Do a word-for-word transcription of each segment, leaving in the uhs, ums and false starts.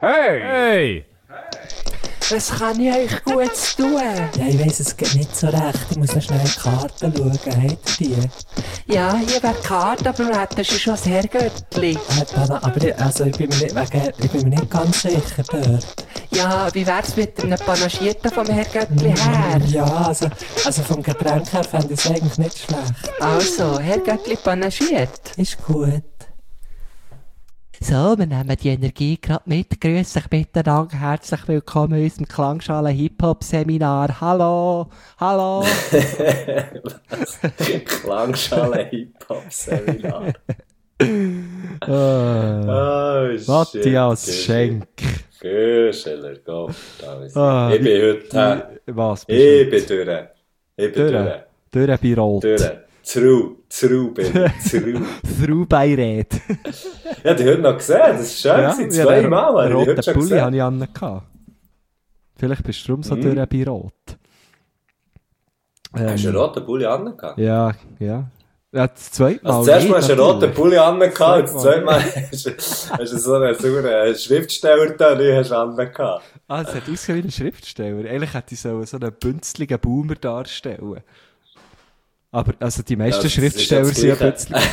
Hey! Hey! Was kann ich euch gut tun? Ja, ich weiss, es geht nicht so recht. Ich muss noch schnell in die Karten schauen. Habt ihr die? Ja, hier wäre die Karte, aber wir hätten schon das Herrgöttli. Äh, aber ich, also ich, bin mir nicht, wegen, ich bin mir nicht ganz sicher dort. Ja, wie wär's mit einem Panagierten vom Herrgöttli her? Ja, also, also vom Getränk her fände ich es eigentlich nicht schlecht. Also, Herrgöttli panagiert. Ist gut. So, wir nehmen die Energie gerade mit. Grüß euch miteinander. Herzlich willkommen in unserem Klangschale-Hip-Hop-Seminar. Hallo, hallo. Klangschale-Hip-Hop-Seminar. Oh, Matthias Schenk. Güscheler, Gott. Ah, ich bin heute... Was Ich bist bin durch. Ich bin Durch. durch. du? Durch bei Rot. Durch. Zru. Zru bin ich. Zru. Through bei Red. Ja, die heute noch gesehen. Das ist schön. Ja, Ja, zweimal. Den habe ich heute roten schon Pulli gesehen. hatte ich an. Vielleicht bist du darum so Mhm. durch bei Rot. Ähm, Hast du einen roten Pulli an? Ja, ja. Ja, das zweite Mal. Also zuerst nicht, mal hast du einen roten natürlich. Pulli an, und das Mal. zweite Mal hast du hast du so einen, so einen Schriftsteller da, den hast du an. Ah, es hat ausgesehen wie ein Schriftsteller. Eigentlich hätte ich so, so einen bünzligen Boomer darstellen. Aber also die meisten Ja, das ist Schriftsteller ja das sind ja Gleiche. plötzlich.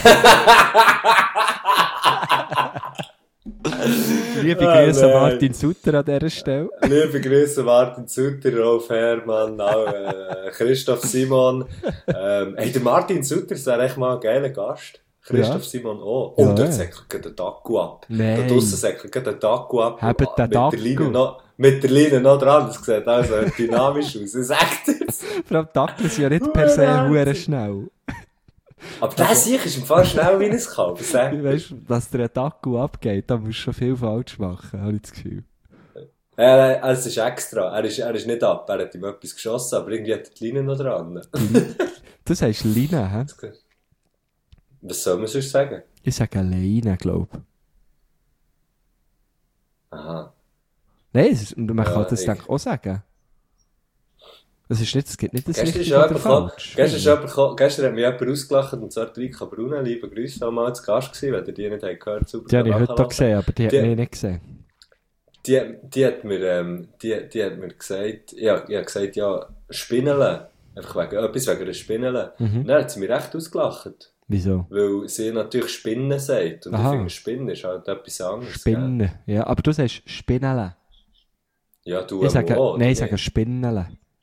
Liebe Ah, Grüße an nein. Martin Sutter an dieser Stelle. Liebe Grüße Martin Sutter, Rolf Herrmann, auch, äh, Christoph Simon. Ähm, hey, der Martin Sutter ist echt mal ein geiler Gast. Christoph Ja. Simon auch. Ja, Und dort ja. säckelt gerade der Akku ab. Nein. Da draussen säckelt gerade der Akku ab. Habt den mit der Akku? Linie noch, mit der Linie noch dran. Das sieht also dynamisch aus. Das sagt jetzt. Vor allem die Akkus sind ja nicht per se hure schnell. Aber der Sieg ist im Fall schnell wie ein Kalb. Sag. Weißt du, dass der Akku abgeht, da musst du schon viel falsch machen, habe ich das Gefühl. Äh, es ist extra. Er ist, er ist nicht ab. Er hat ihm etwas geschossen, aber irgendwie hat er die Linie noch dran. Du sagst Line, hä? Was soll man sonst sagen? Ich sage Leine, glaube ich. Aha. Nein, es ist, man Ja, kann das ich- denke ich auch sagen. Es ist nicht, es gibt nicht das Gestern ist richtig ja oder jemand gekommen, falsch. gestern, ist jemand gekommen, gestern hat mich jemand ausgelacht, und zwar die Rika Bruna, liebe Grüße, auch mal zu Gast gewesen, wenn ihr die nicht habt gehört, super. Die habe ich heute nachhören. auch gesehen, aber die hat Die- mich nicht gesehen. Die, die hat mir, ähm, die, die hat mir gesagt, ja, ich habe gesagt, ja, Spinneln, einfach wegen, etwas wegen einer Spinneln. Mhm. Und dann hat sie mich recht ausgelacht, Wieso? weil sie natürlich Spinnen sagt, und Aha. ich finde, Spinnen ist halt etwas anderes. Gell? Spinnen. Ja, aber du sagst Spinnele. Ja, du Ich sage, auch, nein, ich oder sage nicht? Spinnele.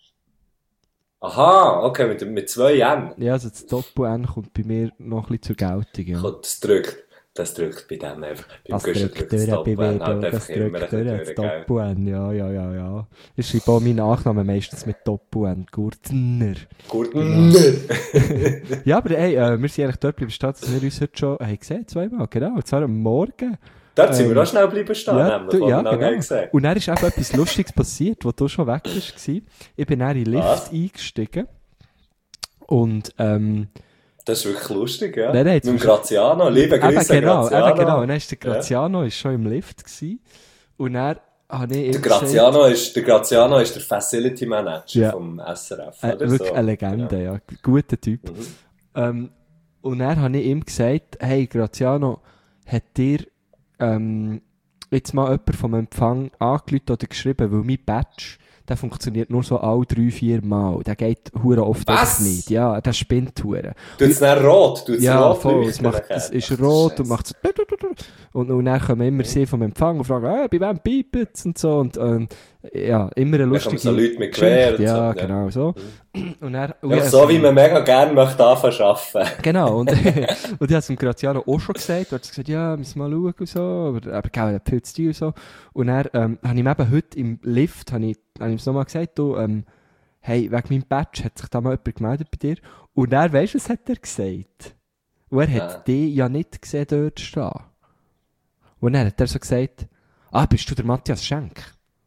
Aha, okay, mit, mit zwei N. Ja, also das Doppel-N kommt bei mir noch ein bisschen zur Geltung, ja. Kommt, das drückt, das drückt bei dem einfach, beim Das Guschen drückt das durch, bei Doppel-N halt Weber, das einfach immer ein drückt bisschen durch, das durch, gell? Doppel-N, ja, ja, ja, ja. Ich schreibe auch meinen Nachnamen meistens mit Doppel-N, Gurtner. Gurtner. Ja, aber ey, äh, wir sind eigentlich dort bleiben stehen, dass wir uns heute schon haben gesehen, zweimal, genau, und zwar am Morgen. Dort sind wir Ähm, auch schnell bleiben stehen, Ja, nämlich, du, wo ja, wir noch genau. nicht gesehen. Und dann ist eben etwas Lustiges passiert, wo du schon weg warst. Ich bin dann in den Lift Was? eingestiegen. Und, ähm, Das ist wirklich lustig, ja. Nein, nein, jetzt Mit dem musst du- Graziano, liebe eben Grüße genau, Graziano. eben genau. Und dann ist der Ja. Graziano ist schon im Lift gewesen. Und dann habe ich ihm Der Graziano ist, der Graziano ist der Facility Manager Ja. vom S R F, Äh, oder wirklich so. eine Legende, ja. Guter Typ. Mhm. Ähm, und dann habe ich ihm gesagt, hey, Graziano, hat dir ähm, jetzt mal jemand vom Empfang angerufen oder geschrieben, weil mein Badge, der funktioniert nur so alle drei, vier Mal. Der geht hure oft Was? einfach nicht. Ja, der spinnt hure. Tut es dann rot? Tut es Ja, rot voll. Es, leuchten macht, nachher? es ist Ach, rot Scheiße. und macht so. Und, und dann kommen immer sie vom Empfang und fragen, ah, bei wem piept's und so. Und ähm, ja, immer eine Dann lustige kommen so Leute mit Gewehr und Geschichte. Ja, so, ja. genau so. Und dann, und Ja, ich- so wie man mega gerne möchte anfangen zu arbeiten. Genau, und, und ich habe es dem Graziano auch schon gesagt, er hat gesagt, ja, müssen wir mal schauen und so, aber, aber gell, er viel zu tun und so. Und dann ähm, habe ich ihm eben heute im Lift, habe ich, habe ich ihm so mal gesagt, du, ähm, hey, wegen meinem Badge hat sich da mal jemand gemeldet bei dir. Und dann, weisst du, was hat er gesagt? Und er hat Ja. dich ja nicht gesehen dort stehen. Und dann hat er so gesagt, ah, bist du der Matthias Schenk?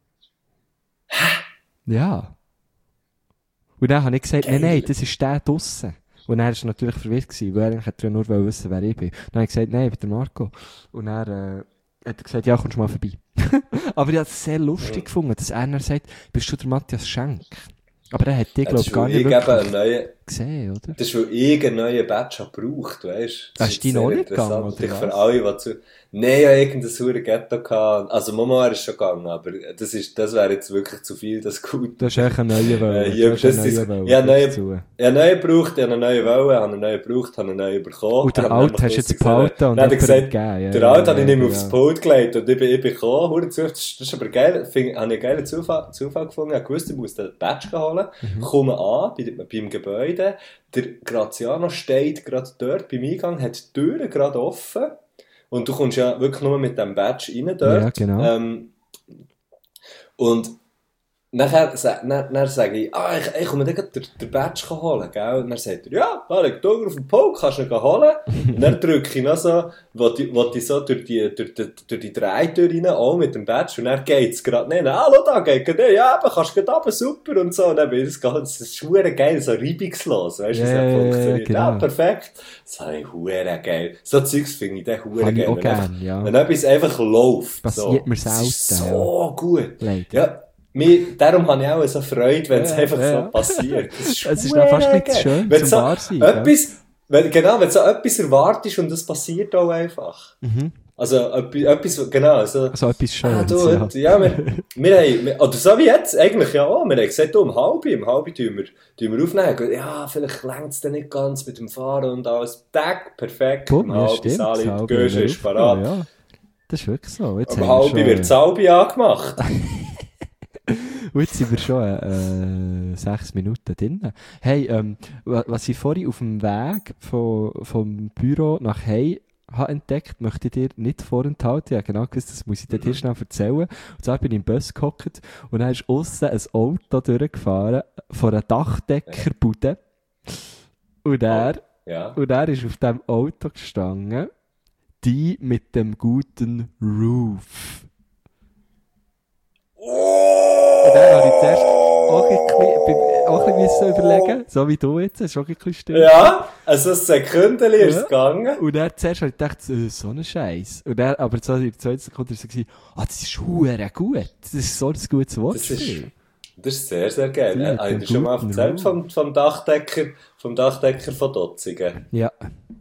Ja. Und dann habe ich gesagt, nein, Geil. nein, das ist der draussen. Und dann war er natürlich verwirrt gewesen, weil er eigentlich hätte ja nur wissen, wer ich bin. Dann habe ich gesagt, nein, ich bin der Marco. Und dann äh, hat er gesagt, ja, kommst du mal vorbei. Aber ich habe es sehr lustig gefunden, dass einer sagt, bist du der Matthias Schenk? Aber er hat dich, glaube Das ich, ist, gar weil nicht ich eben einen wirklich neuen, gesehen, oder? Das ist, weil ich einen neuen Badge habe gebraucht, weißt du? Hast du die noch nicht gegangen, oder Dich was? für alle, die zu... Nein, ja, irgendein hure Ghetto gehabt. Also, Mama wäre es schon gegangen, aber das ist, das wäre jetzt wirklich zu viel, das gut. Du hast echt einen neuen Wollen. Äh, ja, Du hast das einen ist, neuen ich habe Wollen, einen gib's zu. neuen, ich habe einen neuen gebraucht, ich habe einen neuen Wollen, habe einen neuen gebraucht, habe einen neuen bekommen. Und der Dann Alte haben wir hast du jetzt gesagt, behalten und dann hat er jemandem gesagt, gegeben. Ja, der ja, Alte habe ich nicht mehr ja. aufs Pult gelegt und ich bin, ich bin gekommen, hure Zufall, das ist aber geil, find, habe ich einen geilen Zufall, Zufall gefunden, ich wusste, ich muss den Badge holen, Mhm. komme an, bei, beim Gebäude, der Graziano steht gerade dort beim Eingang, hat die Türen gerade offen und du kommst ja wirklich nur mit dem Badge rein dort. Ja, genau. Ähm, und nachher, sa- dann, dann sage ich, ah, ich, ich komme dir gerade den, den Badge holen, gell? Und dann sagt er, ja, da liegt Hunger auf dem Pult, kannst du ihn holen. Und dann drücke ich noch so, wo die, wo die so durch die, durch die, durch die Drehtür rein, auch mit dem Badge, und dann geht's gerade nicht, hallo, da geht gerade, ja, eben, kannst du gerade runter, super, und so. Und dann bin ich das ganz, das ist verdammt geil, so reibungslos, weißt du, Ja, das hat ja, funktioniert. genau. Ja, perfekt. Das habe ich verdammt geil. So Zeugs finde ich dann verdammt Habe ich geil. auch Wenn einfach- gern, ja. Wenn etwas einfach läuft. Passiert so. mir Das ist selten, so gut. Leider. Ja, mir, darum habe ich auch so Freude, wenn es Ja, einfach ja. so passiert. Das ist, Es ist dann fast nicht geil. schön Wenn zum so wahr sein, gell? etwas, wenn, genau, wenn so etwas erwartest und das passiert auch einfach. Mhm. Also, etwas, etwas genau, also, Also etwas ah, Schönes, du, ja. heute, ja, wir, wir haben, wir, oder so wie jetzt, eigentlich ja auch, wir haben gesagt, du, um halb, um halb tun wir, tun wir aufnehmen. Ja, vielleicht längt es dann nicht ganz mit dem Fahren und alles. Tag, perfekt. Guck, um ja, halb, stimmt. Sali, die Halbe Gösche ist aufgenommen, parat. Ja. Das ist wirklich so. Jetzt Um haben wir halb schon- wird das Albi angemacht. Und jetzt sind wir schon äh, sechs Minuten drin. Hey, ähm, wa- was ich vorhin auf dem Weg von, vom Büro nach Hause habe entdeckt, möchte ich dir nicht vorenthalten. Ich habe genau gewusst, das muss ich dir Mhm. schnell erzählen. Und zwar bin ich im Bus gehockt und dann ist aussen ein Auto durchgefahren von einer Dachdeckerbude. Und er, Ja. und er ist auf diesem Auto gestanden, die mit dem guten Roof. Und dann habe ich zuerst auch ein bisschen, bin auch ein bisschen müssen überlegen, so wie du jetzt, das ist auch ein bisschen still. Ja, also ein Sekündchen ist Ja. es gegangen. Und dann zuerst habe ich gedacht, äh, so ein Scheiß. Und dann, aber so in der zweiten Sekunde war es so, ah, das ist hure gut. Das ist so ein gutes Das Wortspiel. ist, das ist sehr, sehr geil. Die Äh, mit Habe ich dem dir schon mal guten erzählt Roof. vom, vom Dachdecker, vom Dachdecker von Dotzingen? Ja.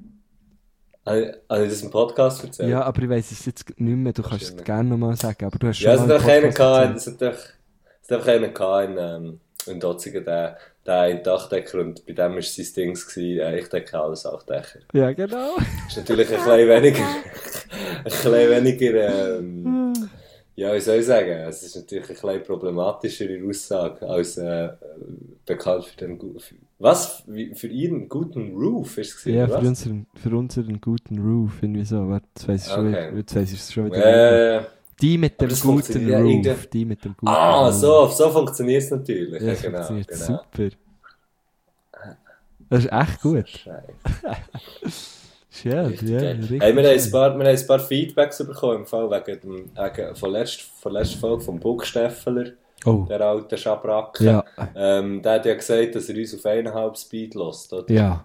Habe ich, habe ich das im Podcast erzählt? Ja, aber ich weiss es jetzt nicht mehr, du kannst es Stimmt. gerne nochmal sagen, aber du hast schon Ja, es mal hat im einfach einen Podcast gehabt, erzählt. es hat einfach, es hat einfach einen gehabt in, ähm, in Dotzingen, der, der ein Dachdecker, und bei dem war sein Ding, gewesen, äh, ich decke alles auch Dächer. Ja, genau. Das ist natürlich ein bisschen weniger, ein bisschen weniger, ähm, ja, wie soll ich sagen, es ist natürlich eine kleine problematischere Aussage als äh, bekannt für den gu- für, was? Wie- Für ihren guten Roof ist es gewesen, Ja, oder für was? unseren, für unseren guten Roof, irgendwie so. Warte, jetzt weiss ich schon, Okay. wieder- jetzt weiss ich es schon wieder. Äh, Die mit aber dem das guten funktioniert ja Roof. irgendwie- Die mit dem guten ah, Roof. so, so funktioniert es natürlich. Ja, Ja, das genau, funktioniert genau. super. Das ist echt gut. Scheiße. Schön, Richtig ja. geil. Richtig Hey, wir haben ein schön. paar, wir haben ein paar Feedbacks bekommen, im Fall wegen, dem, wegen von der letzten, von der letzten Folge vom Bucksteffeler, Oh, der alte Schabracke. ja. Ähm, der hat ja gesagt, dass er uns auf eineinhalb Speed lässt, oder? Ja.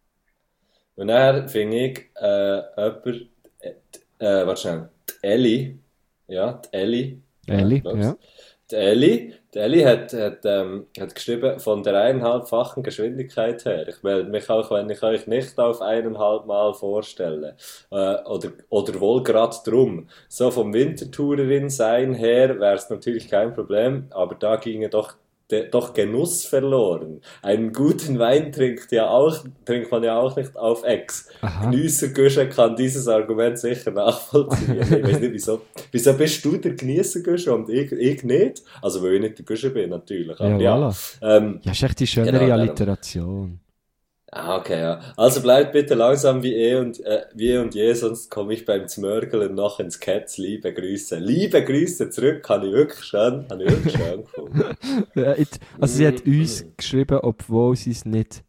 Und dann finde ich, äh, jemand, äh, äh, warte schnell, die Elli, ja, die Elli, Elli, glaub's. ja. Die Elli, die Elli hat, hat, ähm, hat geschrieben, von der eineinhalbfachen Geschwindigkeit her. Ich melde mich auch, wenn ich euch nicht auf eineinhalb Mal vorstelle. Äh, oder, oder wohl gerade drum. So vom Wintertourerin sein her wäre es natürlich kein Problem, aber da ginge doch, de, doch Genuss verloren. Einen guten Wein trinkt, ja auch, trinkt man ja auch nicht auf Ex. Aha. Genießergüsche kann dieses Argument sicher nachvollziehen. Ich weiß nicht, wieso, wieso bist du der Genießergüsche und ich, ich nicht? Also, weil ich nicht der Güsche bin, natürlich. Aber Ja, ja. voilà. Ähm, Ja, ist echt die schönere Genau, darum. Alliteration. ah, okay, ja. Also bleibt bitte langsam wie eh und, äh, wie eh und je, sonst komme ich beim Zmörgeln noch ins Ketz. Liebe Grüße. Liebe Grüße zurück, habe ich wirklich schön, habe ich wirklich schön gefunden. Ja, jetzt, also sie hat Mhm. uns geschrieben, obwohl sie es nicht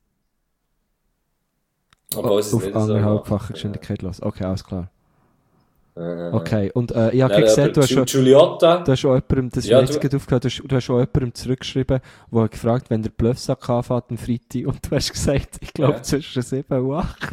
Obwohl es auf nicht so anderthalbfache macht. Geschwindigkeit lässt. Okay, alles klar. Äh, Okay, und äh, ich habe Nein, gesehen, aber du hast Giu- schon... Giuliotta, Du hast schon jemandem, das ist Ja, mir jetzt du- gerade aufgehört, du hast, du hast schon jemandem zurückgeschrieben, der hat gefragt, wenn der Bluffsack anfängt am Freitag, und du hast gesagt, ich glaube Ja. zwischen sieben und acht.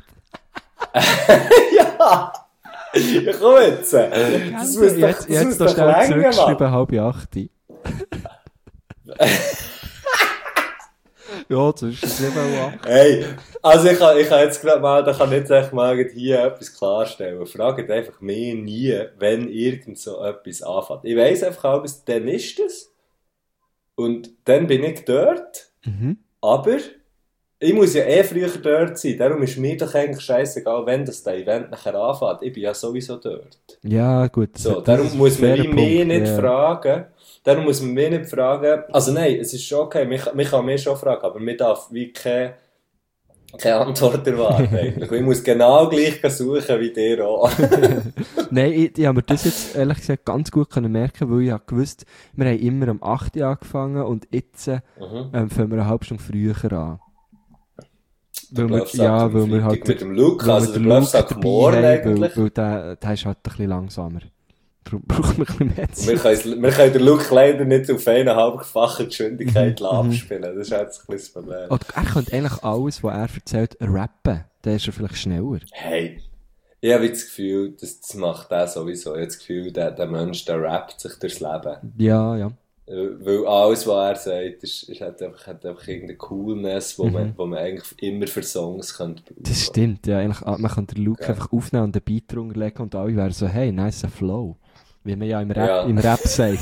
ja! Ja, komm jetzt! Das muss doch, jetzt, das jetzt muss da doch schnell länger, zurückgeschrieben, Mann. halb acht. Ja, das ist das Leben auch. Hey, also ich kann, ich kann jetzt gerade mal, da kann ich jetzt echt mal hier etwas klarstellen. Fragt einfach mich nie, wenn irgend so etwas anfängt. Ich weiss einfach auch, dann ist es. Und dann bin ich dort. Mhm. Aber ich muss ja eh früher dort sein. Darum ist mir doch eigentlich scheißegal, wenn das Event nachher anfängt. Ich bin ja sowieso dort. Ja, gut. Das, So, das darum muss man wie mich Punkt, nicht ja. fragen. Darum muss man mich nicht fragen. Also nein, es ist schon okay. Man, man kann mich schon fragen, aber man darf wie keine, keine Antwort erwarten. Eigentlich. Ich muss genau gleich suchen wie dir auch. Nein, ich, ich habe mir das jetzt ehrlich gesagt ganz gut können merken, weil ich habe gewusst, wir haben immer um acht Uhr angefangen und jetzt äh, Mhm. ähm, fangen wir eine halbe Stunde früher an. Weil wir, Bluffsack ja, am weil wir Freitag halt mit dem Luke, weil also wir der den Luke Bluffsack dabei morgen haben, eigentlich. Weil, weil der, der ist halt ein bisschen langsamer. Darum braucht man ein bisschen mehr Wir Zeit. können, wir können den Luke leider nicht auf eineinhalbfache Geschwindigkeit Mhm, abspielen. Das ist jetzt ein bisschen das Problem. Oder er könnte eigentlich alles, was er erzählt, rappen. Dann ist er vielleicht schneller. Hey, ich habe das Gefühl, das, das macht er sowieso. Ich habe das Gefühl, der, der Mensch, der rappt sich durchs Leben. Ja, ja. Äh, Weil alles, was er sagt, ist, ist, hat, einfach, hat einfach irgendeine Coolness, wo, Mhm. man, wo man eigentlich immer für Songs könnte brauchen. Das stimmt, ja. Eigentlich, ah, man kann den Luke Ja. einfach aufnehmen und einen Beat drunter legen und alle wären so, hey, nice Flow. Wie man ja im Rap, Ja. im Rap sagt.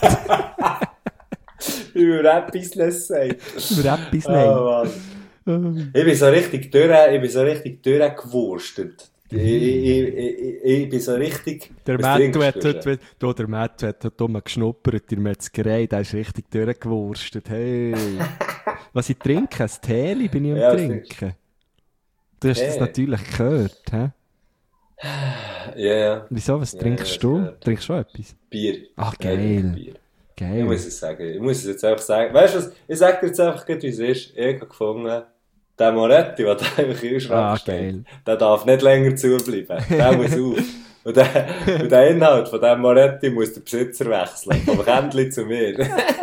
Wie man Rap-Business sagt. Im Rap-Business. Oh, Mann. Ich bin so richtig durch, ich bin so richtig durchgewurstet. Ich, ich, ich, ich, ich bin so richtig... Der Was Mattu trinkst hat du heute, schon? wieder- du, der Mattu hat heute mal geschnuppert in der Metzgerei, der ist richtig durchgewurstet, hey. Was ich trinke, ein Teeli bin ich am Ja, was Trinken. Du hast das Hey. natürlich gehört, hä? Ja, ja. Wieso, was Ja, trinkst ja, du? ja. Trinkst du schon etwas? Bier. Ach, Ja, geil. Bier. Ich Geil. muss es sagen. Ich muss es jetzt einfach sagen. Weißt du was? Ich sag dir jetzt einfach, wie es ist. Ich habe gefunden, der Moretti, der da im Kühlschrank Ah, steht, geil. der darf nicht länger zubleiben. Der muss auf. Und der, und der Inhalt von diesem Moretti muss der Besitzer wechseln. Vom Kändli zu mir.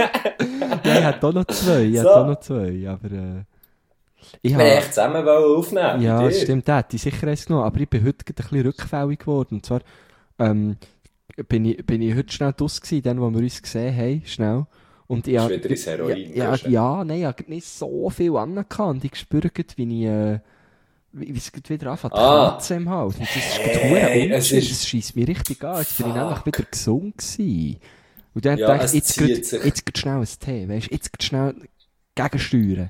Ja, ich hatte auch noch zwei, ich So. hatte auch noch zwei, aber äh, ich Wir habe... wollten echt zusammen aufnehmen. Ja, mit das dir. stimmt, der hat die sicher eins genommen, aber ich bin heute gerade ein bisschen rückfällig geworden. Und zwar ähm, bin, ich, bin ich heute schnell draus gewesen, dann, wo wir uns gesehen haben, schnell. Und ich Ist hab- wieder ins Heroin Ja, ja, gerutscht. ja, nein, ich habe nicht so viel angehabt. Und ich spüre gerade, wie ich... Äh, wie wie es gerade wieder anfängt, Ah. Katze im Hals. Und das ist Hey, gerade es unschön, ist- das scheisst mich richtig an. Jetzt bin ich Fuck. nämlich wieder gesund gewesen. Und dann Ja, dachte es ich, jetzt zieht gerade sich. jetzt gerade schnell ein Tee, weißt du, jetzt gerade schnell gegensteuern.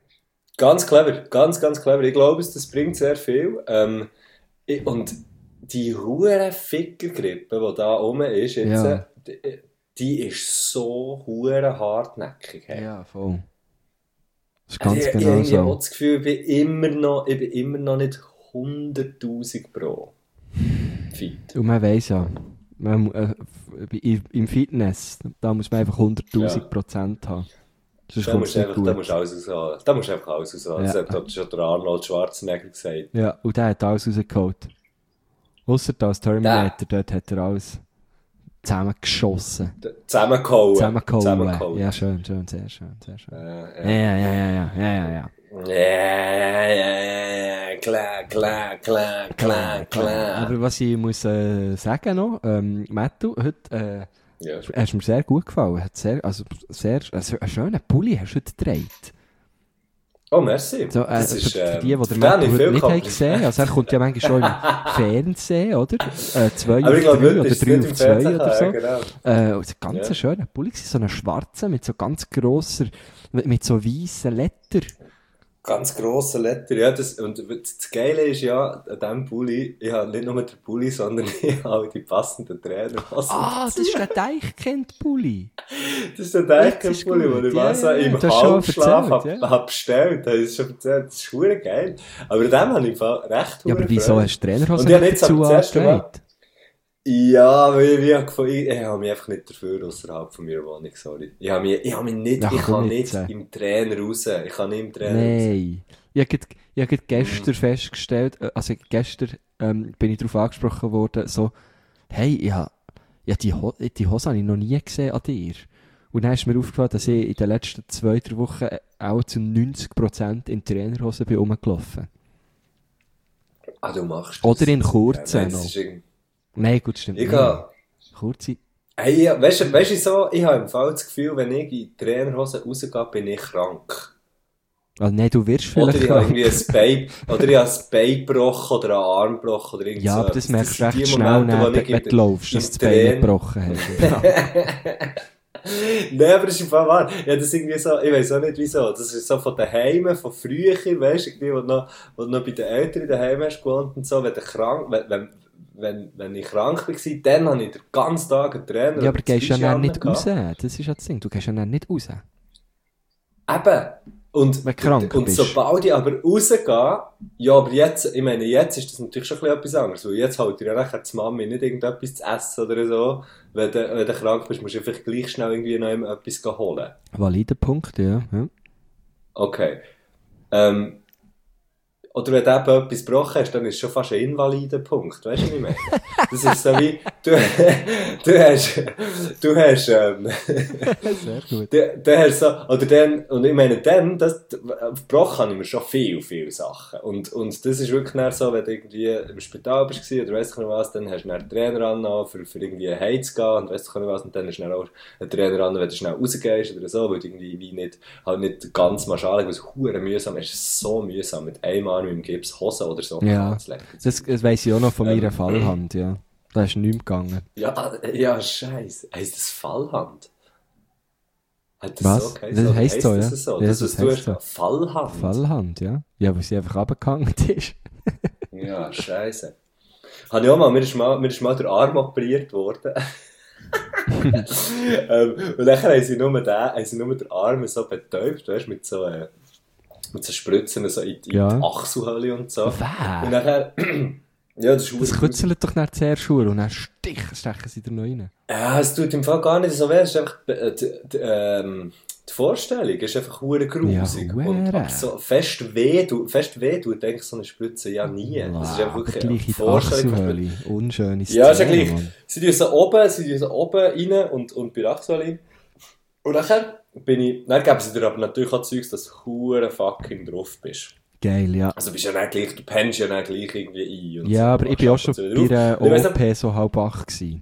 Ganz clever, ganz, ganz clever. Ich glaube, das bringt sehr viel. Ähm, ich, und die hure Fickergrippe, die da oben ist, jetzt, Ja. die, die ist so hure hartnäckig. Hey. Ja, voll. Das ist Also ganz ich, genau ich, ich habe auch so. das Gefühl, ich bin immer noch, ich bin immer noch nicht hunderttausend pro fit. Und man weiss ja, man, mu- äh, f- i- im Fitness, da muss man einfach hunderttausend Prozent haben. Sonst Da kommt musst, es du nicht einfach, da gut. musst du alles aushaben. Da musst du einfach alles aushaben. Ja. Das hat schon der Arnold Schwarzenegger gesagt. Ja, und der hat alles rausgeholt. Ausser das Terminator, dort hat er alles zusammengeschossen. Zusammengehauen. Zusammengehauen. Zusammengehauen. Ja, schön, schön, sehr schön, sehr schön. Äh, Ja, ja. ja, ja, ja, ja, ja, ja. Ja, ja, ja, ja, ja, klar, klar, klar, klar, klar. Aber was ich muss äh, sagen noch, ähm, Mattu, heute, äh, Ja. hast mir sehr gut gefallen. Hat sehr, also sehr, also einen schönen Pulli hast du heute getragen. Oh, merci. So, äh, das für, ist, für ähm, die, die für der den Mattu habe ich heute viel nicht haben Kompliment. gesehen, also er kommt ja manchmal schon im Fernsehen, oder? Äh, zwei Aber auf ich glaube, drei heute oder ist es drei nicht auf im zwei Fernsehen. oder Ja, so. genau. Äh, und es war ganz Ja. ein schöner Pulli, gewesen, so ein schwarzer, mit so ganz grosser, mit, mit so weißen Letter. Ganz grosse Letter, ja. Das, und das Geile ist ja, an diesem Pulli, ich habe nicht nur den Pulli, sondern ich habe auch die passenden Trainer. Ah, das ist der Deichkind-Pulli. Das ist der Jetzt ist Deichkind-Pulli, gut. den ich Ja, Wasser ja, ja. im Du hast schon Halbschlaf erzählt, habe ja. hab bestellt. Das ist schon erzählt. Das ist verdammt geil. Aber an dem habe ich im Fall recht Ja, aber hure wieso Freude. hast du die Trainerhose Und ich habe nicht jetzt dazu aber das erste Mal- angelegt? Ja, weil ich, ich, habe gefunden, ich, ich habe mich einfach nicht dafür außerhalb von meiner Wohnung, sorry. Ich habe mich, ich habe mich nicht, Ach, ich kann komm nicht jetzt. im Trainer raus. Ich kann nicht im Trainer raus. Nein. Ich habe grad- ich habe grad gestern Mhm. festgestellt, äh, also gestern ähm, bin ich darauf angesprochen worden, so, hey, ich habe, ja, die, Ho die Hose habe ich noch nie gesehen an dir. Und dann ist mir aufgefallen, dass ich in den letzten zwei, drei Wochen äh, auch zu neunzig Prozent in Trainerhosen bin rumgelaufen. Ah, du machst das. Oder in kurzen Ja, nein, das noch. ist irgendwie- Nein, gut, stimmt Ich nicht. habe... Kurze. Hey, ja, weißt du, weißt du so, ich habe im Fall das Gefühl, wenn ich in die Trainerhose rausgehe, bin ich krank. Also, nein, du wirst Oder vielleicht ich habe krank. irgendwie ein Bein, oder ich habe ein Bein gebrochen oder einen Arm gebrochen oder irgend Ja, so aber das etwas. merkst du sind die recht schnell, Momente, wo neben, ich wenn im- du laufst, im dass du das Bein Training- gebrochen hast. Ja. Nein, aber das ist im Fall wahr. Ja, das ist irgendwie so, ich weiss auch nicht wieso. Das ist so von daheim, von früher, weißt du, irgendwie, wo du noch, wo du noch bei den Eltern daheim hast gewohnt und so, wenn du krank, wenn, wenn, wenn, wenn ich krank war, dann habe ich den ganzen Tag einen Trainer. Ja, aber du gehst ja dann dann nicht raus. Das ist ja das Ding. Du gehst ja dann nicht raus. Eben. Und, Wenn du krank und bist. sobald ich aber rausgehe, ja, aber jetzt, ich meine, jetzt ist das natürlich schon ein bisschen etwas anderes, weil jetzt holt dir ja nachher die Mami nicht irgendetwas zu essen oder so. Wenn du, wenn du krank bist, musst du vielleicht gleich schnell irgendwie noch etwas holen. Valider Punkt, ja. ja. Okay. Ähm, oder wenn du eben etwas gebrochen hast, dann ist es schon fast ein invalider Punkt. Weißt du, was ich meine? Das ist so wie, du, du hast, du hast, ähm, Sehr gut. du, du hast so, oder dann, und ich meine, dann, das, gebrochen habe ich mir schon viel, viele Sachen. Und, und das ist wirklich dann so, wenn du irgendwie im Spital bist oder weiss ich nicht was, dann hast du dann einen Trainer angenommen, für, für irgendwie heimzugehen und weiss ich nicht was, und dann ist dann auch ein Trainer an, wenn du schnell rausgehst oder so, weil du irgendwie wie nicht, halt nicht ganz marschalig, weil es verdammt mühsam ist. Es ist so mühsam, mit einem Arm im Gips Hose oder so Ja. anzulegen. Das, das weiss ich auch noch von Ähm. meiner Fallhand, ja. Da ist nichts gegangen. Ja, ja, scheiße. Heisst das Fallhand? Hat das Was? so geheißen? Das Oder heisst so, das ja. so? Ja, Das, das was du heisst hast, Fallhand? Fallhand, ja. Ja, weil sie einfach runtergegangen ist. Ja, scheiße. Habe ich auch mal, mir ist mal, mir ist mal der Arm operiert worden. ähm, und dann haben sie nur den, haben sie nur den Arm so betäubt, weißt du, mit so, äh, mit so Spritzen so in, in Ja. die Achselhöhle und so. Und Wer? nachher, ja, das ist Das verdammt- kützelt doch nicht sehr schwer und dann stich, stechen sie da noch rein. Ja, es tut im Fall gar nicht so weh, es ist einfach, äh, die, die, ähm, die Vorstellung ist einfach hure grusig. Ja, und hure. aber so fest weh, tut- fest weh tut eigentlich so eine Spritze ja nie. Das ist einfach Aber wirklich gleich in eine die Vorstellung. Achselhöhle. Unschöne Szene, Ja, ist ja gleich. Mann. Sie tun so oben, sie tun so oben rein und, und bei der Achselhöhle. Und nachher bin ich, dann geben sie dir aber natürlich auch Zeugs, dass du hure fucking drauf bist. Geil, ja. Also bist ja dann gleich, du pennst ja dann gleich irgendwie ein. Und Ja, so. aber ich bin auch schon Machst bei ab einer und zu wieder O drauf. Ich weiss P so halb acht gewesen.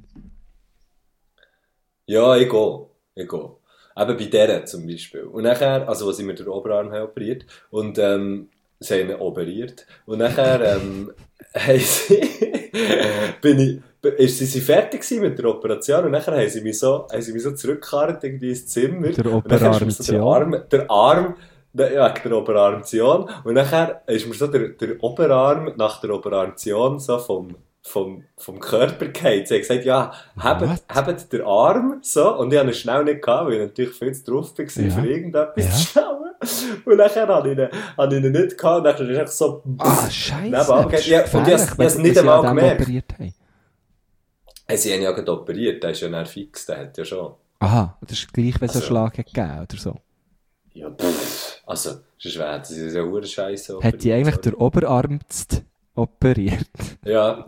Ja, ich gehe. Ich gehe. Eben bei der zum Beispiel. Und nachher, also, wo sie mir den Oberarm haben operiert, und, ähm, sie haben ihn operiert. Und nachher, ähm, haben sie, bin ich, ist sie, sie fertig gewesen mit der Operation, und nachher haben sie mich so, haben sie mich so zurückgekarrt irgendwie ins Zimmer. Der Und nachher ist mir so der Operation. Arm, der Arm, ja, wegen der Operation. Und nachher ist mir so der, der Oberarm nach der Operation so vom, vom, vom Körper gefallen. Sie hat gesagt, ja, habt, What? habt den Arm, so. Und ich habe ihn schnell nicht gehabt, weil ich natürlich viel zu drauf war, Ja. für irgendetwas Ja. zu schauen. Und nachher habe ich ihn, habe ich ihn nicht gehabt, und dann ist er einfach so, Ah, Scheiße. Nebenan, Das ist ja, und ich habe es- gefährlich, ich habe es wenn- nicht wenn sie einmal an dem gemerkt. operiert haben. Hey, sie haben ja gerade operiert, der ist ja dann fix, der hat ja schon. Aha, das ist gleich, wenn es einen Also- Schlag hat gegeben oder so. Ja, pff, also, sonst wäre das ist ja hure Scheiße. Hat die eigentlich der Oberarm tzt operiert? Ja.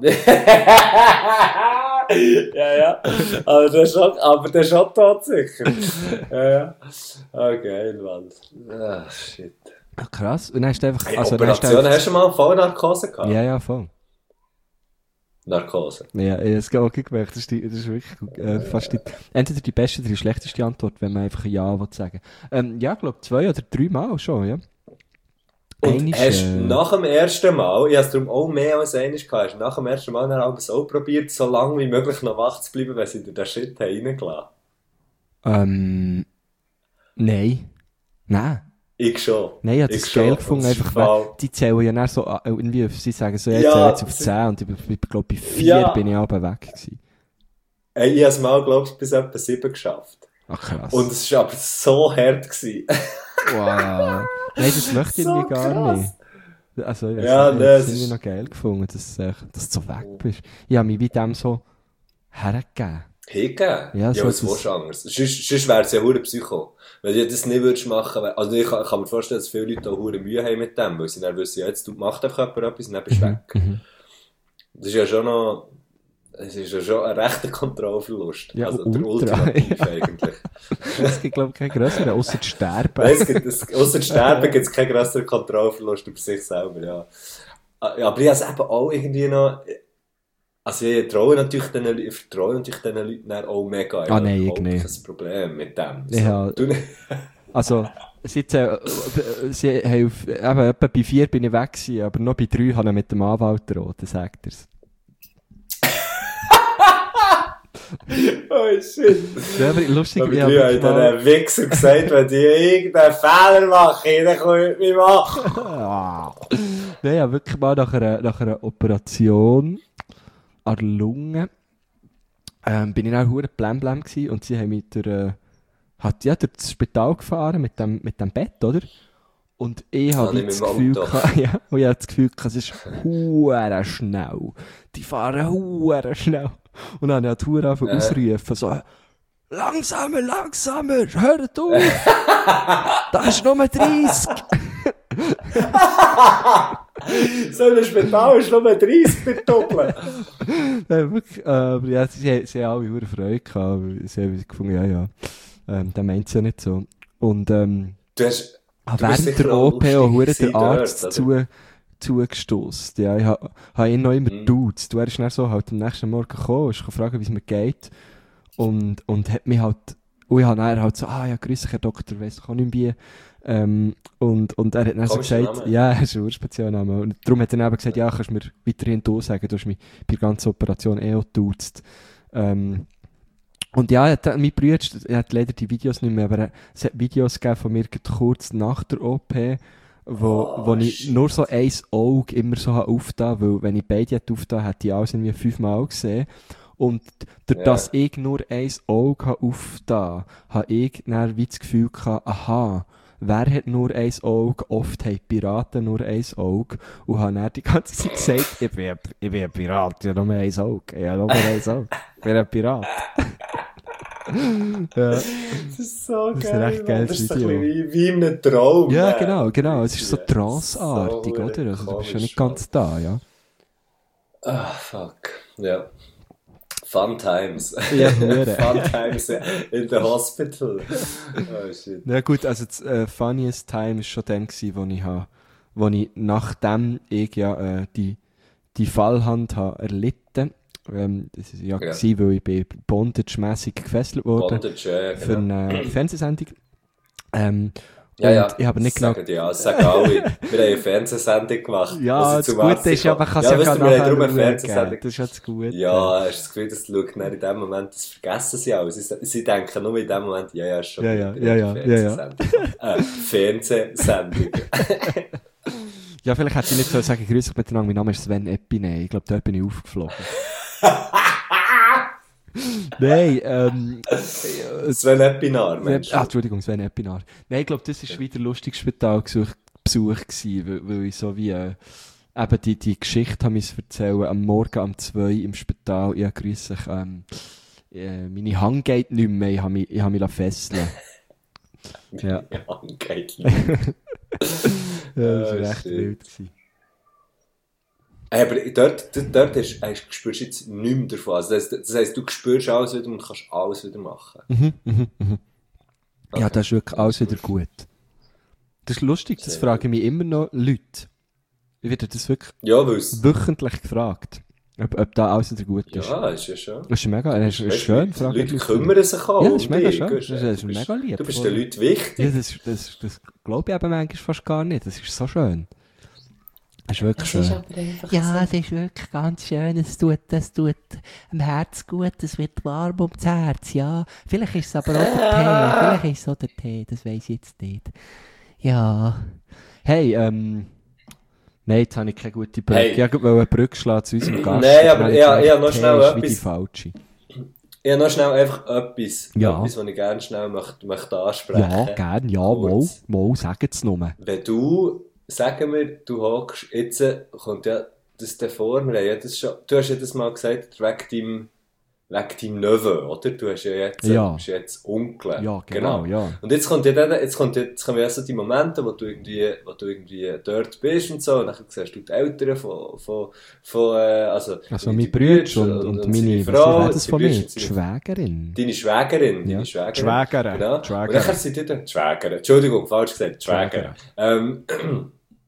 ja, ja. Aber der ist schon, aber der ist schon tot sicher. ja, ja. Ah, geil, Mann. Ah, shit. Ah, krass. Und dann hast du einfach... Hey, also, dann hast du Operation, einfach- hast du mal Vollnarkose gehabt? Ja, ja, voll. Narkose. Ja, ich habe es auch gemerkt. Das ist, die, das ist wirklich äh, fast die, entweder die beste oder die schlechteste Antwort, wenn man einfach Ja will sagen. Ähm, ja, ich glaube zwei oder drei Mal schon, ja. Und Einmal, hast äh, nach dem ersten Mal, ich habe es darum auch mehr als einmal gehabt, hast du nach dem ersten Mal dann auch so probiert, so lange wie möglich noch wach zu bleiben, wenn sie dir den Shit haben reingelassen. Ähm... Nein. Nein. Ich schon. Nein, ich habe Ich das schon. geil gefunden, Das ist einfach, Fall. weil die zählen ja dann so, äh, irgendwie, auf- sie sagen so, ja, Ja, ich zähle jetzt auf sie- zehn und ich, ich glaube, bei vier Ja. bin ich aber weg gewesen. Hey, ich habe es mal, glaube ich, bis etwa sieben geschafft. Ach, krass. Und es war aber so hart gewesen. wow. Nein, das möchte ich So irgendwie gar krass. nicht. Also, ich weiß Ja, nicht, nee, das es finde ich ist- noch geil gefunden, dass, äh, dass du so weg bist. Ich habe mich bei dem so hergegeben. Hingegeben? Ja, Ja, so so was das- willst du anders? Sonst, sonst wäre es ja hure Psycho. Wenn du das nicht würdest machen, wär- also ich kann, kann mir vorstellen, dass viele Leute auch hure Mühe haben mit dem, weil sie dann wissen, ja, jetzt tut- macht einfach jemand etwas und dann bist du weg. Mhm. Das ist ja schon noch, es ist ja schon ein rechter Kontrollverlust. Ja, also der ultra, Ultimativ ja. eigentlich. Es gibt, glaube ich, keinen grösseren, außer zu sterben. Nein, es gibt, es, ausser Sterben gibt es keinen grösseren Kontrollverlust über sich selber, ja. Ah, ja, aber ich habe es eben auch irgendwie noch, also ich traue natürlich den, ich vertraue natürlich den Leuten dann auch mega. Ich Ah, habe nein, ich überhaupt nicht. kein Problem mit dem. Ich habe- Du nicht. Also, sie, jetzt, äh, sie haben auf, eben, etwa bei vier bin ich weg gewesen, aber noch bei drei habe ich mit dem Anwalt droht, sagt er's. Oh shit. Ja, aber lustig, Aber ich die habe haben dann einen Wichser gesagt, wenn die irgendeinen Fehler machen, dann können wir mich machen. Nein, ich habe wirklich mal nach einer, nach einer Operation an der Lunge ähm, bin ich auch verdammt blam-blam gewesen und sie haben mich durch, äh, hat, ja, durch das Spital gefahren mit dem, mit dem Bett, oder? Und ich Ah, habe nicht das mit dem Gefühl, Auto. gehabt, ja, und ich habe das Gefühl, gehabt, es ist hure schnell. Die fahren hure schnell. Und dann habe ich die Hure angefangen Äh. ausrufen, so, langsamer, langsamer, hört auf! Da ist nur dreißig! So ein Spital ist nur dreißig verdoppelt. Nein, wirklich, äh, aber ja, sie, sie haben alle hure Freude gehabt, weil sie haben gefunden, ja, ja, ähm, der meint es ja nicht so. Und, ähm, Du hast... habe Du bist während sicher der auch O P auch lustig hure der gewesen Arzt dort, zu, zugestossen. Ja, ich habe ha ihn noch immer Mhm. duzt. Du, er ist dann so halt am nächsten Morgen gekommen, ist gefragt, wie es mir geht. Und, und hat mich halt, und ich habe dann halt so, ah ja, grüß dich, Herr Doktor, weiss doch auch nicht mehr. Ähm, und, und er hat dann so Komischer gesagt, Name. ja, er ist ein Urspezialname. Und darum hat er dann eben gesagt, ja, kannst du mir weiterhin du sagen, du hast mich bei der ganzen Operation eh auch duzt. Ähm, und ja, er hat, mein Bruder, er hat leider die Videos nicht mehr, aber er, es hat Videos gegeben von mir gerade kurz nach der O P, wo, Oh, wo ich shit. nur so ein Auge immer so habe aufgetan, weil wenn ich beide hätte aufgetan, hätte ich alles irgendwie fünfmal gesehen. Und durch Ja. das ich nur ein Auge habe aufgetan, habe ich dann wie das Gefühl gehabt, aha, wer hat nur ein Auge? Oft haben Piraten nur ein Auge. Und habe dann die ganze Zeit gesagt, ich bin, ein- ich bin ein Pirat, ich habe nur ein Auge. Ich habe nur ein Auge. Ich bin ein Pirat. ja. Das ist so Das ist geil. ein recht Mann. geiles Das ist so ein Video. bisschen wie, wie in einem Traum. ja, Mann. genau, genau. Es ist so Ja, tranceartig, so oder? Also, du bist ja komisch, nicht ganz da, ja. Ah, fuck. Ja. Fun times. Ja, hure. Fun times in the hospital. Oh shit. Ja gut, also das äh, funniest time war schon dann, gewesen, wo ich, ha, wo ich nachdem ich ja äh, die, die Fallhand ha erlitten, ähm, das war ja, Ja. gewesen, weil ich bin bondage-mässig gefesselt wurde Bondage, ja, für genau. eine Fernsehsendung. Ähm, Ja, und ja. ich habe nicht genau... Sagen die ja, das sagen alle. Wir haben eine Fernsehsendung gemacht. Ja, wo sie das zum Gute Arzt ist ja, kam. man kann es ja ja, weißt gar du, wir haben nachher darum eine schauen. Fernsehsendung. Das ist ja das Gute. Ja, hast du das Gefühl, dass schauen dann in dem Moment, das vergessen sie auch. Sie, sie denken nur in dem Moment, ja, ja, ist schon Ja, ja, wieder ja, eine ja, ja, ja. Fernsehsendung. Äh, Fernsehsendung. Ja, vielleicht hätte ich nicht so sagen, grüß dich miteinander, mein Name ist Sven Epine. Ich glaube, dort bin ich aufgeflogen. Nein, ähm... Sven Epinar, Mensch. Ah, Entschuldigung, Sven Epinar. Nein, ich glaube, das war wieder ein lustiges Spitalbesuch gewesen, weil, weil ich so wie äh, eben die, die Geschichte habe ich erzählen, am Morgen um zwei im Spital, ja, grüß dich, ähm, äh, meine Hand geht nicht mehr, ich habe mich, ich habe mich fesseln. Ja, Ja, geht ja, das war Oh, recht shit. wild gewesen. Aber dort, dort, dort hast, hast, spürst du jetzt nichts mehr davon. Also das, das heisst, du spürst alles wieder und kannst alles wieder machen. Mhm, mhm, mhm. Ja, Okay. das ist wirklich alles wieder gut. Das ist lustig, das Sehr fragen mich immer noch Leute. Ich werde das wirklich Ja, weil es... wöchentlich gefragt, ob, ob da alles wieder gut ist. Ja, ist ja schon. Das ist mega, das ist Weißt du, schön. Leute, Frage Leute mich. kümmern sich auch Ja, das ist um mega dich, schön. gehst du? Das ist Du bist- mega lieb. Du bist den Leuten wichtig. Ja, das, das, das glaube ich eben manchmal fast gar nicht. Das ist so schön. Das ist wirklich schön. Ja, es ist wirklich ganz schön. Es tut, es tut dem Herz gut. Es wird warm ums Herz, ja. Vielleicht ist es aber auch der Tee. Vielleicht ist es auch der Tee. Das weiss ich jetzt nicht. Ja. Hey, ähm... Nein, jetzt habe ich keine gute Brücke. Hey. Ich wollte eine Brücke schlagen zu unserem Gast. Nein, aber Dann ich- habe ich habe noch gedacht, schnell Tee ist wie die etwas. falsche. Ich habe noch schnell einfach etwas, Ja. etwas, was ich gerne schnell möchte, möchte ansprechen. Ja, gern, ja, mal, Kurz. mal, sag es nur. Wenn du, sagen wir, du hockst, jetzt äh, kommt ja das da vor, wir haben ja das schon, du hast ja das mal gesagt, wegen deinem, wegen deinem Neven, oder? Du hast ja jetzt, Ja. du bist jetzt Onkel. Ja, genau, ja. Und jetzt kommt ja dann, jetzt kommt ja, jetzt kommen ja so die Momente, wo du irgendwie, wo du irgendwie dort bist und so, und dann siehst du die Eltern von, von, von, äh, also, Also die mein Bruder und, und, seine meine, Frau, was ist das die von Brüder mir? und Die seine- Schwägerin. Deine Schwägerin, Ja. deine Schwägerin. Schwägerin. Genau. Schwägerin. Und dann sind die dann, Schwägerin, Entschuldigung, falsch gesagt, Schwägerin. Ähm,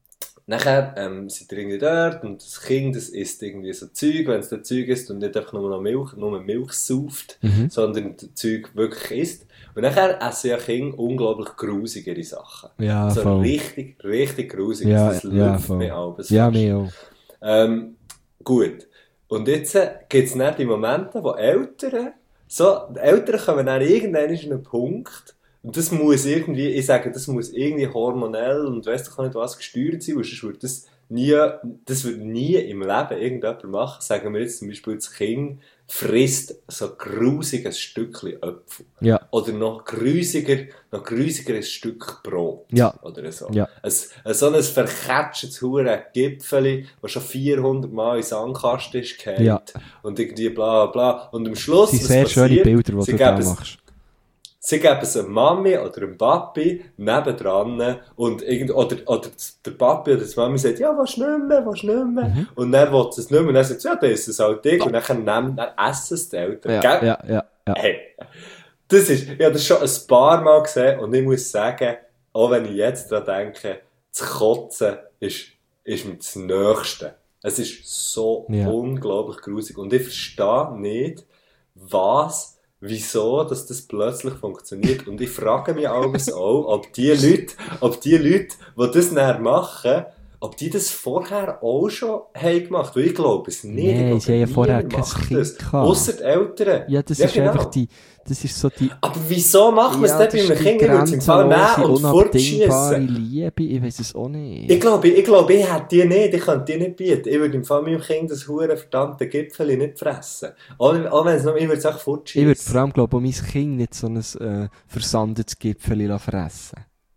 Nachher ähm, sind ihr irgendwie dort und das Kind, das isst irgendwie so Zeug, wenn es das Zeug isst und nicht einfach nur noch Milch, nur Milch sauft, Mhm. sondern das Zeug wirklich isst. Und nachher essen ja Kinder unglaublich grusigere Sachen. Ja, so voll. richtig, richtig grusig. Ja, das ja, läuft voll. mir alles Ja, fast. mir auch. Ähm, gut. Und jetzt äh, gibt es dann die Momente, wo Eltern, so, die Eltern kommen dann irgendwann an einen Punkt, und das muss irgendwie, ich sage, das muss irgendwie hormonell und weiss doch nicht was gesteuert sein, weil sonst würde das nie, das würde nie im Leben irgendjemand machen. Sagen wir jetzt zum Beispiel, das Kind frisst so ein grusiges Stückchen Äpfel. Ja. Oder noch grusiger, noch grusiger ein Stück Brot. Ja. Oder so. Ja. Ein, ein, so ein verketschtes hure Gipfeli, das schon vierhundert Mal in den Sandkasten ist gefallen. Ja. Und irgendwie bla bla. Und am Schluss, Das sind was sehr passiert, schöne Bilder, die sie du da geben es- machst. Sie geben es einer Mami oder einem Papi nebendran und irgend, oder, oder der Papi oder die Mami sagt, ja, was nicht mehr, was nicht mehr. Mhm. Und dann will es es nicht mehr. Und dann sagt sie, ja, das ist es halt dick. Und dann, nehmen, dann essen es die Eltern. Ja, Gell? ja, ja, ja. Hey, das ist, ich habe das schon ein paar Mal gesehen und ich muss sagen, auch wenn ich jetzt daran denke, das Kotzen ist, ist mir das Nächste. Es ist so Ja. unglaublich grusig und ich verstehe nicht, was, wieso, dass das plötzlich funktioniert. Und ich frage mich alles auch, ob die Leute, ob die Leute, die das dann machen, ob die das vorher auch schon haben gemacht. Weil ich glaube es nicht. Nee, ich sie haben ja glaube, vorher niemand kein macht Kind das. gehabt. Ausser die Eltern. Ja, das Ja, ist genau. einfach die, das ist so die, Aber wieso machen wir es ja, dann das bei einem ist die Kind? Ich würde es im Fall grenzenlose, nehmen und unabdingbare fortschießen. Liebe, ich weiß es auch nicht. Ich glaube, ich, glaube, ich hätte die nicht, ich könnte die nicht bieten. Ich würde im Fall meinem Kind das hure verdammte Gipfel nicht fressen. Auch, auch wenn es noch, ich würde es auch Ich fortschießen. würde vor allem, glaube ich, auch mein Kind nicht so ein äh, versandetes Gipfeli fressen.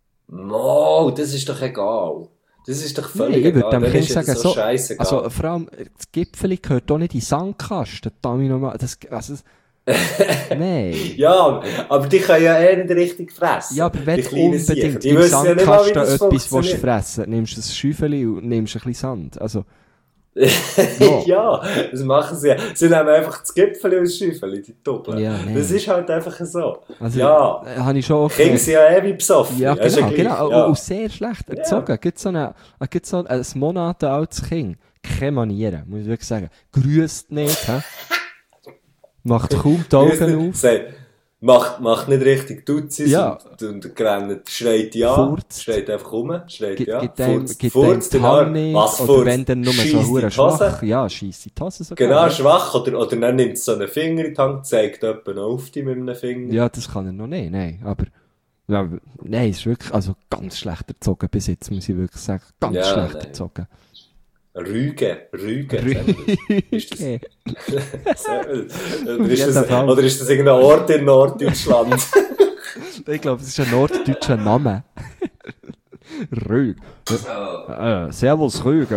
Mo, das ist doch egal. Das ist doch völlig Nein, ich würde egal. dem Dann Kind ist ja sagen, das so, scheissegal. also vor allem, das Gipfeli gehört doch nicht in den Sandkasten. Da ich noch mal, das, also, nein. Ja, aber die können ja eh nicht richtig fressen. Ja, aber wenn die du kleinen Siechen. unbedingt Die im wissen ja nicht mal, wie Sandkasten das etwas willst funktioniert. fressen, nimmst du ein Schäufeli und nimmst ein bisschen Sand. Also, Ja, das machen sie ja. Sie nehmen einfach das Gipfel und das Schäufeli, die Doppel. Ja, nee. Das ist halt einfach so. also Ja. äh, habe ich schon oft Kinder sind ja eh wie besoffen. Ja, Das ist genau, gleich. genau. Ja. Und, und sehr schlecht erzogen. Gibt so eine, äh, gibt so ein Monate altes Kind. Keine Manieren, muss ich wirklich sagen. Grüßt nicht, hä? Macht kaum die Augen auf. Sagt, macht, macht nicht richtig Tutsis Ja. und, und rennt, schreit ja, Furzt. schreit einfach rum, schreit Gibt ja, gibt einem, furzt, gibt einem furzt die in Haar. Hand nicht. Was Oder furzt? wenn dann nur so Scheisst in hure die Hose. schwach. Ja, scheisse in die Hose sogar. Genau, ja. schwach. Oder, oder dann nimmt so einen Finger in die Hand, zeigt jemanden auf dich mit einem Finger. Ja, das kann er noch nicht, nein. Aber, ja, aber- nein, ist wirklich, also ganz schlecht erzogen bis jetzt, muss ich wirklich sagen. Ganz Ja, schlecht nein. erzogen. Rügen, Rügen. Ist das, Okay. oder, ist jeden das, Fall. oder ist das irgendein Ort in Norddeutschland? Ich glaube, das ist ein norddeutscher Name. Rüg. Äh, servus, Rüge.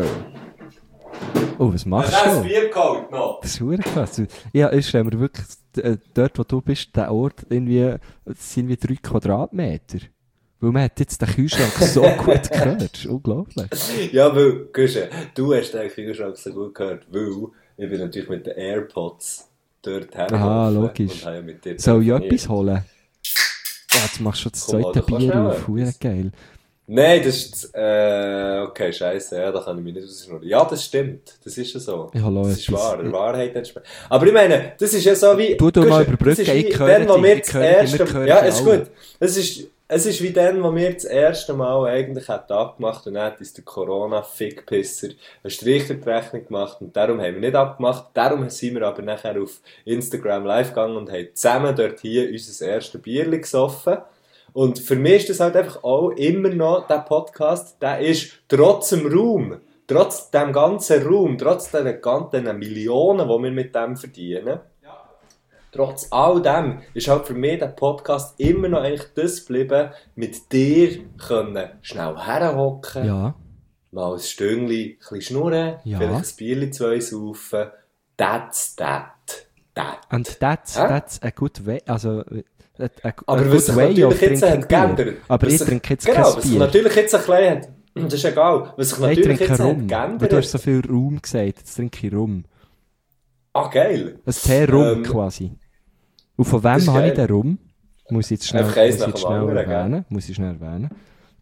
Oh, was machst du? Bier geholt noch. Das ist verdammt krass. Ja, ich stelle mir wirklich, äh, dort wo du bist, der Ort, irgendwie, das sind wie drei Quadratmeter. Weil man hat jetzt den Kühlschrank so gut gehört. Das ist unglaublich. Ja, weil, Guschen, du hast den Kühlschrank so gut gehört, weil ich bin natürlich mit den AirPods dort hergelaufen. Aha, logisch. Und habe ja mit dir Soll ich telefoniert. etwas holen? Ja, jetzt machst du schon das Komm, zweite du kannst Bier auch auf. etwas. Verdammt geil. Nein, das ist, äh, okay, scheisse, ja, da kann ich mich nicht rausschnurren. Ja, das stimmt, das ist ja so. Ich habe auch Das ist etwas. wahr, der Wahrheit entspricht. Aber ich meine, das ist ja so wie... Du, du mal Guschen, überbrücken, das ist wie ich höre dann, wo dich, wir ich das höre dich, erste... wir hören Ja, dich ist alle. gut. Es ist, es ist wie dann, wo wir das erste Mal eigentlich hätten abgemacht und dann hat uns der Corona-Fickpisser einen Strich durch die Rechnung gemacht und darum haben wir nicht abgemacht. Darum sind wir aber nachher auf Instagram live gegangen und haben zusammen dort hier unser erstes Bierchen gesoffen. Und für mich ist das halt einfach auch immer noch, der Podcast, der ist trotz dem Raum, trotz dem ganzen Raum, trotz den ganzen Millionen, die wir mit dem verdienen, trotz all dem ist halt für mich der Podcast immer noch eigentlich das geblieben, mit dir können schnell herhocken, Ja. mal ein Stündchen, ein bisschen schnurren, Ja. vielleicht ein Bierchen zwei saufen, that's that, that. And that's, Hä? that's a good way, also, a, a, a Aber good was sich way of natürlich jetzt drinking hat beer. geändert. Aber was ich sich- trinke jetzt genau, kein was sich Bier. natürlich jetzt ein bisschen hat, das ist egal, was sich Nein, ich natürlich trinke jetzt hat Rum. geändert. Du hast so viel Rum gesagt, jetzt trinke ich Rum. Ah, geil. Ein Tee-Rum Ähm, quasi. Und von das wem ist habe ich geil. den Rum? Muss ich jetzt schnell, Einfach eins muss ich nach jetzt dem schnell anderen, gell? erwähnen. Muss ich schnell erwähnen.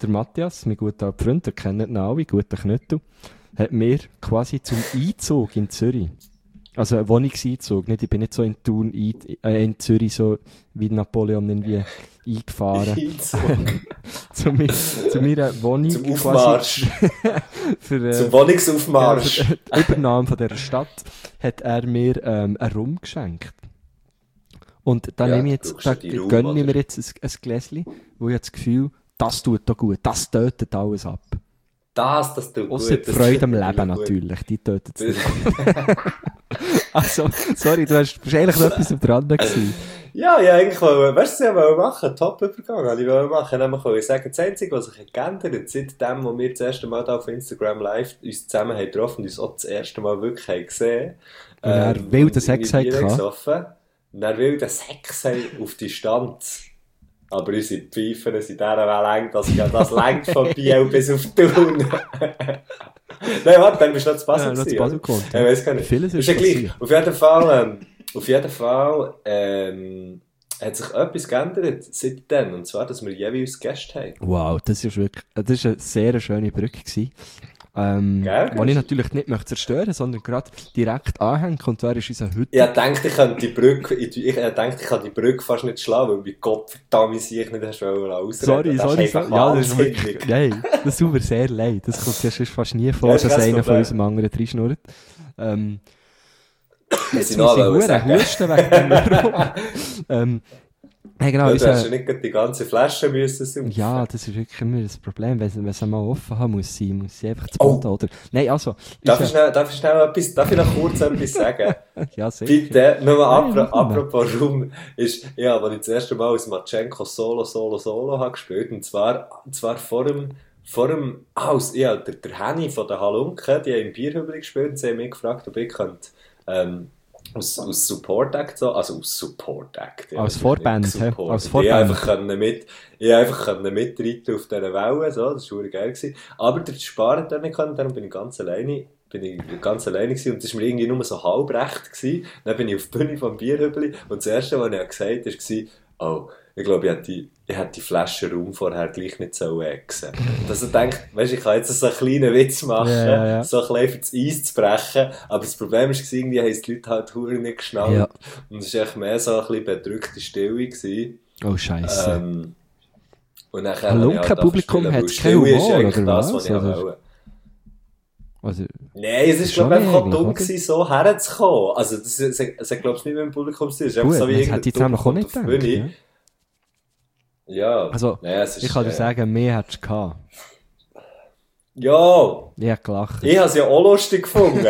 der Matthias, mein guter Freund, der kennt ihn alle, guter Knöttel, hat mir quasi zum Einzug in Zürich, also ein Wohnungseinzug, nicht, ich bin nicht so in Thun, ein, äh, in Zürich so wie Napoleon irgendwie eingefahren. zu, mir, zu meiner Wohnung. Zum Aufmarsch. für, äh, zum Wohnungsaufmarsch. Ja, für die Übernahme von dieser Stadt hat er mir ähm, einen Rum geschenkt. Und da, Ja, nehme ich jetzt, da Raum, gönne ich mir oder? jetzt ein, ein Gläschen, wo ich das Gefühl, das tut doch gut, das tötet alles ab. Das, das tut Ausser gut. die das Freude tut am wirklich Leben gut. natürlich, die tötet es nicht. Also, sorry, du hast bist eigentlich noch etwas am dran gewesen. Ja, ja, eigentlich wollte, weißt du, was ich wollte machen? Top-Übergang wollte ich wollte machen. Nämlich wollte ich sagen, das Einzige, was sich geändert hat, seitdem, wo wir das erste Mal da auf Instagram live uns zusammen haben getroffen und uns auch das erste Mal wirklich haben gesehen. Und er wilden Sex irgendwie Bier hatte. gesoffen. Und er wilden Sex haben auf Distanz. Aber unsere Pfeifen sind dieser Welle eng, dass das längt von Biel bis auf Thun. Nein, warte, dann bist du noch zu Basel Ja, noch zu gewesen, Basel oder? gekommen. Ich weiss gar nicht. Vieles ist ja gleich. passiert. Auf jeden Fall, ähm, auf jeden Fall, ähm, hat sich etwas geändert seitdem. Und zwar, dass wir jeweils Gäste haben. Wow, das ist wirklich, das war eine sehr schöne Brücke gewesen. Ähm, Gell, die ich natürlich nicht möchte zerstören, sondern gerade direkt anhängen. Und zwar ist unser heute. Ich dachte, ich könnte die Brücke, ich, ich dachte, ich kann die Brücke fast nicht schlagen, weil mein Gott verdammt sich nicht hast wollen ausreden. Sorry, Das ist sorry, einfach sorry. Ja, das ist wahnsinnig. wirklich, nein, das tut mir sehr leid. Das kommt ja sonst fast nie vor, Ja, ist dass kein einer von Problem. unserem anderen reinschnurrt. Ähm, Was jetzt ich muss noch ich wollte verdammt sagen. husten wegen dem Warum. ähm, hey, genau, Ja, du unser, hast ja nicht die ganze Flasche müssen saufen. ja, das ist wirklich immer das Problem, wenn wenn es einmal offen haben muss sein, muss sie einfach zu Oh. Boden, oder? Nein, also, Darf ich unser- schnell, darf ich schnell etwas, darf ich noch kurz etwas sagen? ja, sicher. Bitte, nur mal Nein, apro mach mal. apropos Rum, ist, ja, als ich das erste Mal aus Matschenko Solo, Solo, Solo habe gespielt, und zwar, und zwar vor dem, vor dem, ah, aus, ja, der, der Henny von der Halunke, die haben im Bierhübel gespielt, und sie haben mich gefragt, ob ich könnte, ähm, aus, aus Support Act so, also aus Support Act. Ja, Als nicht Vorband, Support. hä? Als Ich Vorband. einfach können mit, ich einfach können mitreiten auf dieser Welle, so, das war verdammt geil gewesen. Aber der Sparen dann nicht können, darum bin ich ganz alleine, bin ich ganz alleine gewesen, und das war mir irgendwie nur so halb recht gewesen. Dann bin ich auf die Bühne vom Bierhübeli, und das erste, was ich gesagt habe, war, oh, ich glaube, ich hätte die, ich hätte die Flasche Raum vorher gleich nicht so exen. Und dass ich denke, weisst, ich kann jetzt so einen kleinen Witz machen, Ja, ja, ja. so ein bisschen das Eis zu brechen, aber das Problem war, irgendwie haben es die Leute halt verdammt nicht geschnallt. Ja. Und es war echt mehr so ein bisschen bedrückte Stille gewesen. Oh, scheisse. Ähm, und dann Halunke-Publikum hat keinen Humor, oder was? Das, was ich Oder? wollte. Also, Nein, es ist, Schon glaube ich, einfach auch eigentlich, dumm oder? gewesen, so herzukommen. Also, das, es, es hat, glaube ich, nicht mit dem Publikum zu tun. Es ist gut, einfach so wie das hätte ich jetzt irgendein nämlich auch Dumm nicht kommt gedacht. auf die Ja. Bühne. Ja. Also, Nein, es ist, ich kann dir äh, sagen, mehr hättest du gehabt. Ja, Ich habe gelacht. ich habe es ja auch lustig gefunden.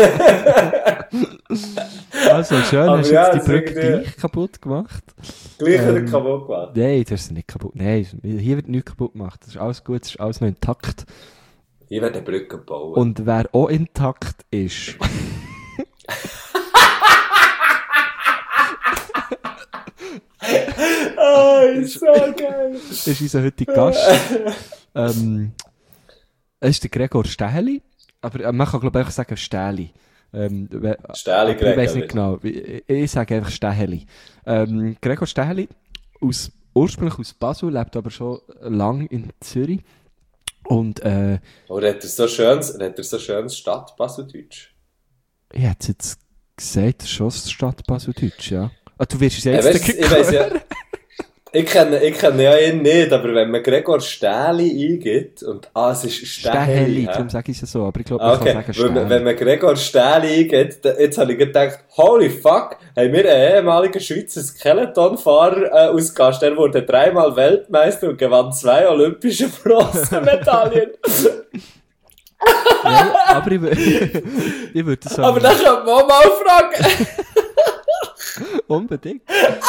Also, schön, Aber hast du ja, jetzt die es Brücke irgendwie- gleich kaputt gemacht. Gleich wieder Ähm, kaputt gemacht. Nein, du hast sie nicht kaputt. Nein, hier wird nichts kaputt gemacht. Das ist alles gut, das ist alles noch intakt. Ich werde eine Brücke bauen. Und wer auch intakt ist, Ah, ist so geil. ist unser heutiger Gast. ähm, es ist der Gregor Stäheli. Aber äh, man kann, glaube ich, einfach sagen Stähli. Ähm, we- Stähli aber ich weiß Gregor. nicht genau. Ich, ich sage einfach Stäheli. Ähm, Gregor Stäheli, aus, ursprünglich aus Basel, lebt aber schon lange in Zürich. Und äh, Oder hat er so schönes, hat er so schönes Stadt-Baseldeutsch? ich hätte jetzt gesagt, schon Stadt Baseldeutsch, ja. Ah, du wirst es Ja, jetzt weißt, ich weiss ja, ich kenne, ich kenne ja ihn nicht, aber wenn man Gregor Stähli eingibt, und, ah, es ist Stähli, Stäheli, hä? darum sage ich es ja so. Aber ich glaube, Ah, man okay, kann sagen wenn, man- Stähli. wenn man Gregor Stähli eingibt, da- jetzt habe ich gedacht, holy fuck, haben wir einen ehemaligen Schweizer Skeletonfahrer äh, als Gast, der wurde dreimal Weltmeister und gewann zwei olympische Bronzemedaillen. Ja, aber ich, wür- ich würde sagen, Aber dann könnte man auch mal fragen. unbedingt.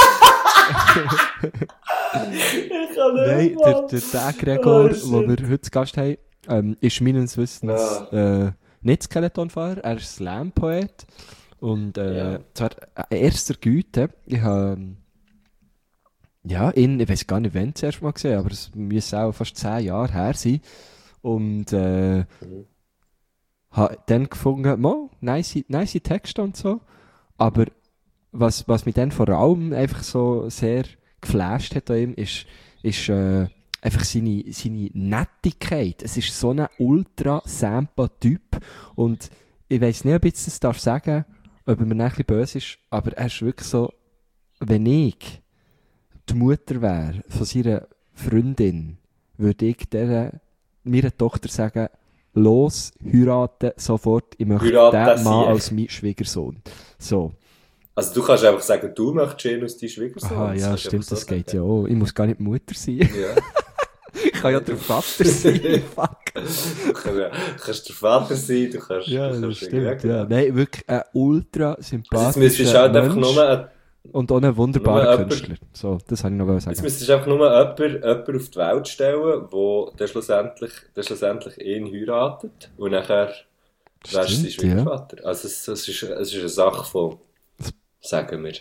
Ich kann nicht Nein, mal. der, der, der Gregor, Oh, den shit. wir heute zu Gast haben, ähm, ist meines Wissens äh, nicht Skeletonfahrer, er ist Slam-Poet. Und äh, Ja. zwar äh, erster Güte. Ich habe ähm, ja, ihn, ich weiß gar nicht, wann zuerst mal gesehen, aber es müsste auch fast zehn Jahre her sein. Und äh, Mhm. habe dann gefunden, mo, nice, nice Texte und so. Aber was, was mich dann vor allem einfach so sehr geflasht hat an ihm, ist, ist äh, einfach seine, seine Nettigkeit. Es ist so ein ultra-Sampa-Typ. Und ich weiss nicht, ob ich das darf sagen, ob er mir ein bisschen böse ist, aber er ist wirklich so, wenn ich die Mutter wäre von seiner Freundin, würde ich der, meiner Tochter sagen, los, heiraten, sofort, ich möchte Heiraten den Mann sie. als mein Schwiegersohn. So. Also du kannst einfach sagen, du möchtest ihn als deinen Schwiegersohn. Aha, ja, kannst du stimmt, einfach so das geht sagen. ja auch. Ich muss gar nicht Mutter sein. Ja. Ich kann ja der Vater sein, fuck. Du kannst, ja, du kannst der Vater sein, du kannst... Ja, du das kannst stimmt, irgendwie- ja. Nein, wirklich ein ultra Also jetzt sympathischer müsstest du halt einfach Mensch nur... ein- und auch ein wunderbarer nur jemand- Künstler. So, das wollte ich noch sagen. Jetzt müsstest du einfach nur jemanden, jemanden auf die Welt stellen, der dann schlussendlich, dann schlussendlich ihn heiratet und nachher wärst du sein Stimmt, Schwiegervater. Also es, es, ist, es ist eine Sache von, sagen wir.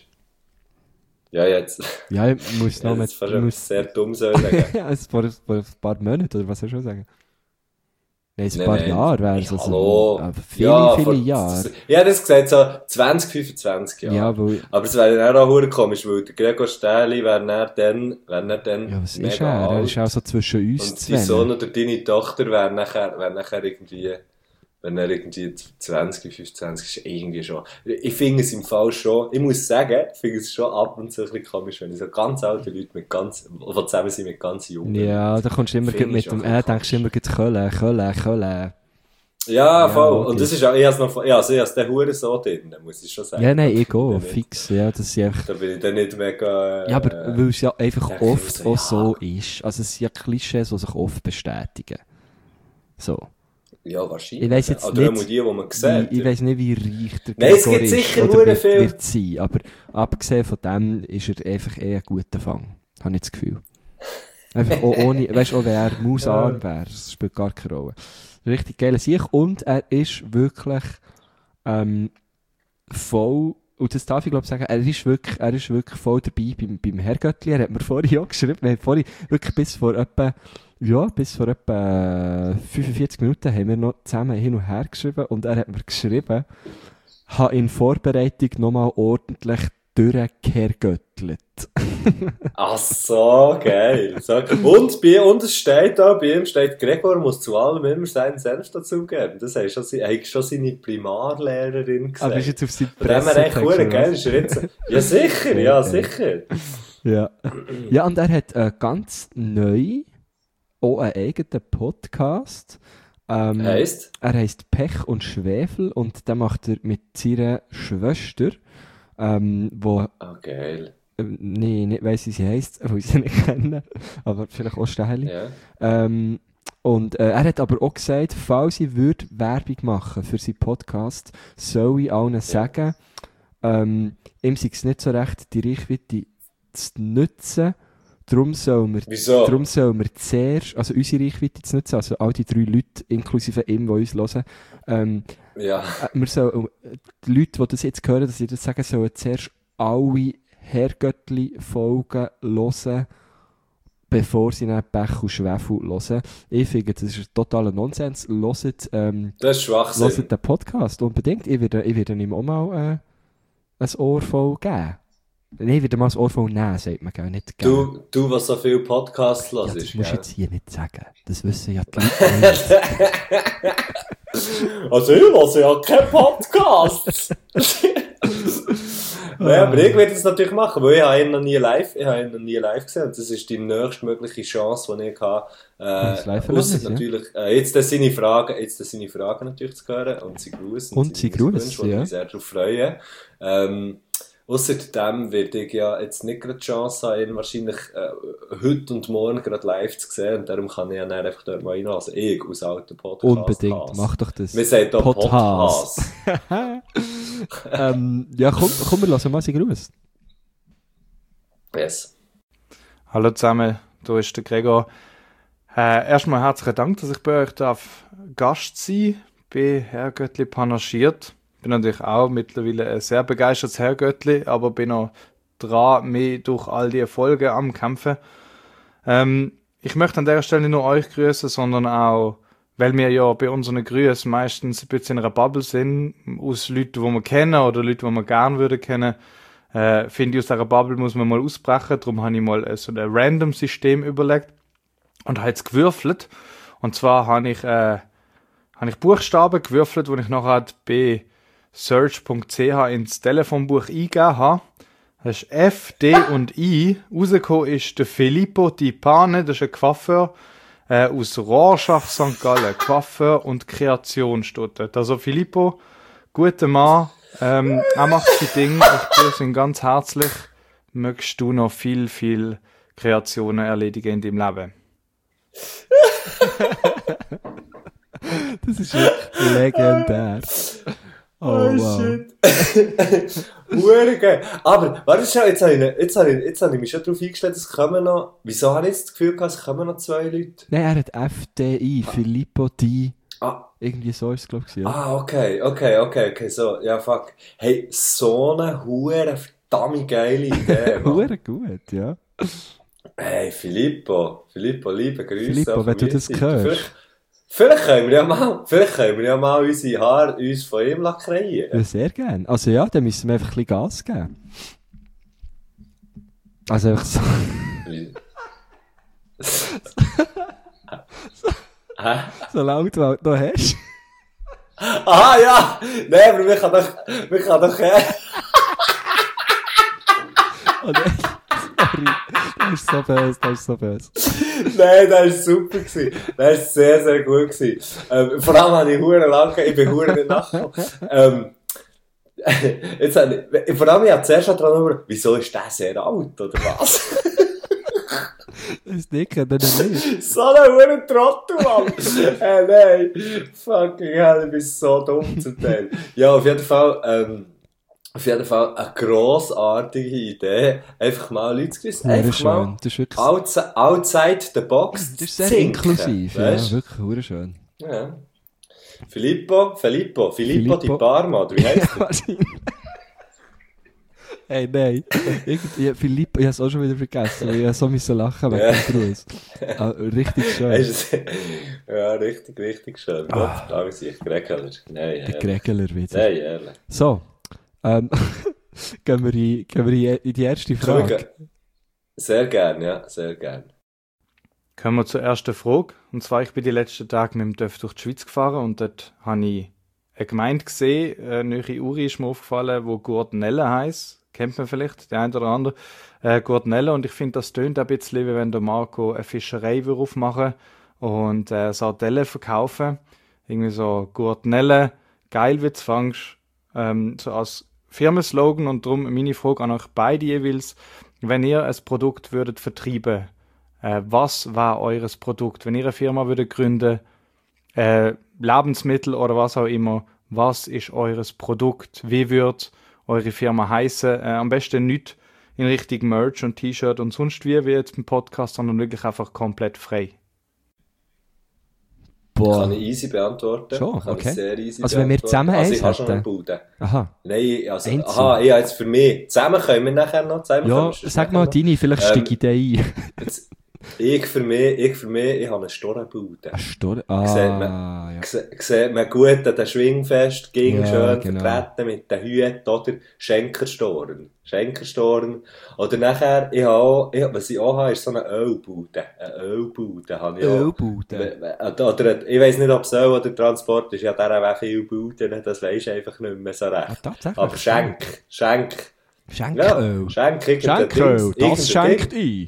Ja, jetzt. Ja, ich muss Ja, noch das ist fast mit... etwas Muss, sehr dumm soll sagen. ja, es vor, vor ein paar Monaten, oder was soll ich schon sagen? Nein, ein Nein, paar nein. Jahre wäre es. Ja, Also, hallo. aber viele, Ja, viele vor- Jahre. Ja, das gesagt so zwanzig, fünfundzwanzig Jahre. Ja, weil... Aber es wäre dann auch verdammt komisch, weil der Gregor Stähli wäre dann, wäre dann Ja, was ist mega er? Er alt. ist auch so zwischen uns Und dein zwei. Sohn oder deine Tochter wäre nachher, wäre nachher irgendwie, wenn er irgendwie zwanzig, fünfundzwanzig ist, irgendwie schon. Ich finde es im Fall schon, ich muss sagen, ich finde es schon ab und zu ein bisschen komisch, wenn ich so ganz alte Leute mit ganz, die zusammen sind mit ganz jungen. Ja, da kommst du immer Finde gleich ich mit dem... schon Äh, komisch. denkst du immer gleich Köln, Köln, Köln. Ja, Ja, voll. logisch. Und das ist auch, ich habe noch, ja, also ich habe es den Huren so drin, muss ich schon sagen. Ja, nein, ich Da bin gehe, nicht- fix. Ja, das ist einfach... Da bin ich dann nicht mega, äh, Ja, aber weil es ja einfach ja, oft so, auch ja. so ist. Also es sind ja Klischees, die sich oft bestätigen. So. ja, wahrscheinlich. Ich weiss jetzt Oder nicht, auch die, die man sieht. Wie, ich weiss nicht, wie reich der Nein, es Gregor gibt ist sicher oder hure wird, viel. wird sein. Aber abgesehen von dem ist er einfach eher ein guter Fang. Habe ich das Gefühl. Einfach auch ohne, weißt du, auch wenn er mausarm wäre, das spielt gar keine Rolle. Richtig geiler Sieg. Und er ist wirklich ähm, voll, und das darf ich glaube sagen, er ist wirklich, er ist wirklich voll dabei beim, beim Herrgöttli. Er hat mir vorhin auch geschrieben, wir haben vorhin wirklich bis vor etwa, ja, bis vor etwa fünfundvierzig Minuten haben wir noch zusammen hin und her geschrieben und er hat mir geschrieben, habe in Vorbereitung nochmal ordentlich durchhergöttelt. Ach so, geil. So. Und, bei, und es steht da, bei ihm steht, Gregor muss zu allem immer seinen Senf dazugeben. Das hat schon, hat schon seine Primarlehrerin gesagt. Aber ist jetzt auf seine Von dem her echt Pressetext, cool, oder geil. was? Ist er jetzt, ja, sicher, ja, sicher. Ja. Ja, und er hat äh, ganz neu auch einen eigenen Podcast. Ähm, Heisst? Er heisst Pech und Schwefel und den macht er mit seiner Schwester, ähm, wo, Ah, geil. äh, nee, nicht weiss, wie sie heisst, weil ich sie nicht kenne, aber vielleicht auch Stähli. Ja. Ähm, und äh, er hat aber auch gesagt, falls ich würde Werbung machen für seinen Podcast, soll ich allen sagen, ähm, ihm sei es nicht so recht, die Reichweite zu nutzen. Darum sollen wir, Wieso? darum sollen wir zuerst, also unsere Reichweite zu nutzen, also all die drei Leute, inklusive ihm, die uns hören, ähm, Ja. äh, wir sollen, die Leute, die das jetzt hören, dass sie das sagen, sollen zuerst alle Herrgöttli-Folgen hören, bevor sie dann Pech und Schwefel hören. Ich finde, das ist totaler Nonsens. Hört, ähm, Das ist Schwachsinn. hört den Podcast unbedingt. Ich werde, ich werde ihm auch mal äh, ein Ohr voll geben. Nein, ich werde mal ein Ohr voll nehmen, sagt man, gell? Nicht geben. Du, du, was so viel Podcasts ja, hörst, das musst du gell? jetzt hier nicht sagen. Das wissen ja die Leute nicht. Also ich höre ja keinen Podcast. Ja, aber ich werde es natürlich machen, weil ich habe ihn noch nie live, ich habe ihn noch nie live gesehen. Und das ist die nächstmögliche Chance, die ich habe. Äh, Das Live-Erlebnis, ausser ja. natürlich, äh, jetzt das seine Fragen, jetzt das seine Fragen natürlich zu hören und sie grüßen. Und sie grüßen, wo ich ja. mich sehr darauf freue. Ähm, Außerdem werde ich ja jetzt nicht gerade die Chance haben, ihn wahrscheinlich äh, heute und morgen gerade live zu sehen. Und darum kann ich ja dann einfach dort mal reinlassen. Ich aus alten Podcast. Unbedingt, mach doch das. Wir sagen da Podcast. Podcast. ähm, ja, komm, komm, wir lassen mal sie grüßen. Yes. Hallo zusammen, da ist der Gregor. Äh, erstmal herzlichen Dank, dass ich bei euch darf Gast sein bei Herrgöttli panaschiert. Ich bin natürlich auch mittlerweile ein sehr begeistertes Herrgöttli, aber bin noch dran, mich durch all die Erfolge am Kämpfen. Ähm, ich möchte an der Stelle nicht nur euch grüßen, sondern auch, weil wir ja bei unseren Grüßen meistens ein bisschen in einer Bubble sind, aus Leuten, die wir kennen oder Leuten, die wir gerne würden kennen, äh, finde ich, aus dieser Bubble muss man mal ausbrechen. Darum habe ich mal so ein Random-System überlegt. und habe jetzt gewürfelt. Und zwar habe ich, äh, habe ich Buchstaben gewürfelt, die ich nachher bei search punkt c h ins Telefonbuch eingegeben habe. Das ist F, D und I. Rausgekommen ist der Filippo Di Pane, das ist ein Coiffeur äh, aus Rorschach, Sankt Gallen. Coiffeur und Kreation steht dort. Also Filippo, guter Mann, ähm, er macht sein Ding. Ich grüße ihn ganz herzlich. Möchtest du noch viel, viel Kreationen erledigen in deinem Leben? Das ist wirklich legendär. Oh, Oh, wow. shit. Hure geil. Aber, warte schon, jetzt habe ich, jetzt habe ich, jetzt habe ich mich schon darauf eingestellt, es kommen noch, wieso habe ich jetzt das Gefühl gehabt, es kommen noch zwei Leute? Nein, er hat F D I, Filippo Di. Ah, Irgendwie so ist es, glaube ich. Ja. ah, okay, okay, okay, okay, so, ja, fuck. Hey, so eine hure verdammt geile Idee, Mann. Hure gut, ja. Hey, Filippo, Filippo, liebe Grüße. Filippo, auch von wenn du mir das Seite. hörst. Vielleicht, vielleicht können wir ja mal, vielleicht können wir ja mal unsere Haare uns von ihm kreieren. Ja, sehr gerne. Also ja, dann müssen wir einfach ein bisschen Gas geben. Also einfach so. Hä? Solange du halt noch hast. Ah, ja! Nein, aber wir kann doch, wir kann doch, äh, Oh nein, sorry. Das ist so böse, das ist so böse. Nein, das war super gewesen. Das war sehr, sehr gut gewesen. Ähm, vor allem habe ich hure lange, ich bin hure nicht nachgekommen. Ähm, jetzt habe ich, vor allem, ich habe zuerst schon dran über, wieso ist der sehr alt, oder was? Das ist nicht, dann nicht. So ein hure Trottel, Mann! äh, nein. Fucking hell, ich bin so dumm zum Teil. Ja, auf jeden Fall, ähm, auf jeden Fall eine grossartige Idee. Einfach mal Leute zu grüßen. Hure Einfach mal schön. Das ist wirklich, outside, outside the box das ist sehr zinken, inklusiv, weisst? ja, wirklich hure schön. Ja. Filippo, Filippo, Filippo, Filippo. Di Parma, oder wie heisst er? Wahrscheinlich. Hey, nein. Irgendwie, Filippo, ich habe es auch schon wieder vergessen, weil ich so müssen lachen wegen Ja. dem Gruß. Ah, richtig schön. Weisst du, ja, richtig, richtig schön. Gott, danke sich, Gregeler. Nein, Der ehrlich. Gregeler wieder. Nein, ehrlich. So, ähm, gehen wir, in, gehen wir in die erste Frage. Sehr gern, ja, sehr gern. Kommen wir zur ersten Frage. Und zwar, ich bin die letzten Tage mit dem Dörf durch die Schweiz gefahren und dort habe ich eine Gemeinde gesehen, äh, nahe Uri ist mir aufgefallen, wo Gurtenelle heisst. Kennt man vielleicht, der eine oder andere. Äh, Gurtenelle, und ich finde, das tönt ein bisschen, wie wenn der Marco eine Fischerei würde aufmachen und äh, Sardellen verkaufen. Irgendwie so Gurtenelle, geil wird's fangst. Ähm, so als Firmenslogan, und darum meine Frage an euch beide jeweils, wenn ihr ein Produkt würdet vertreiben, äh, was war eures Produkt? Wenn ihr eine Firma würdet gründen, äh, Lebensmittel oder was auch immer, was ist eures Produkt? Wie wird eure Firma heißen? Äh, am besten nicht in Richtung Merch und T-Shirt und sonst wie, wie jetzt im Podcast, sondern wirklich einfach komplett frei. Boah. Kann ich easy beantworten. Schon, Kann okay. ich sehr easy Also wenn wir beantworten. zusammen also eins ich habe schon hätten? eine Bude. Aha. Nein, also, Einzeln. aha, ja, jetzt für mich. Zusammen können wir nachher noch. Zusammen Ja, können wir sag nachher mal noch. deine, vielleicht Ähm, steige ich da ein. Jetzt, ich für mich, ich für mich, ich habe eine Storenbude. Eine Stor Sieht Ah, man- ja. Se- Sieht man gut an den Schwingfest, ging Ja, schön genau. vertreten mit den Hüten oder Schenkerstoren. Schenkerstoren. Oder nachher, ich habe auch, ich, was ich auch habe, ist so eine Ölbude. Eine Ölbude habe ich auch. Ölbude. Oder, ich weiss nicht, ob es Öl oder Transport ist, ja, der auch viele Buden, das weisst du einfach nicht mehr so Ah, recht. tatsächlich. Aber Schenk, Schenk. Schenköl. Ja, Schenk, irgendein Schenköl, Dings, das irgendein schenkt ein.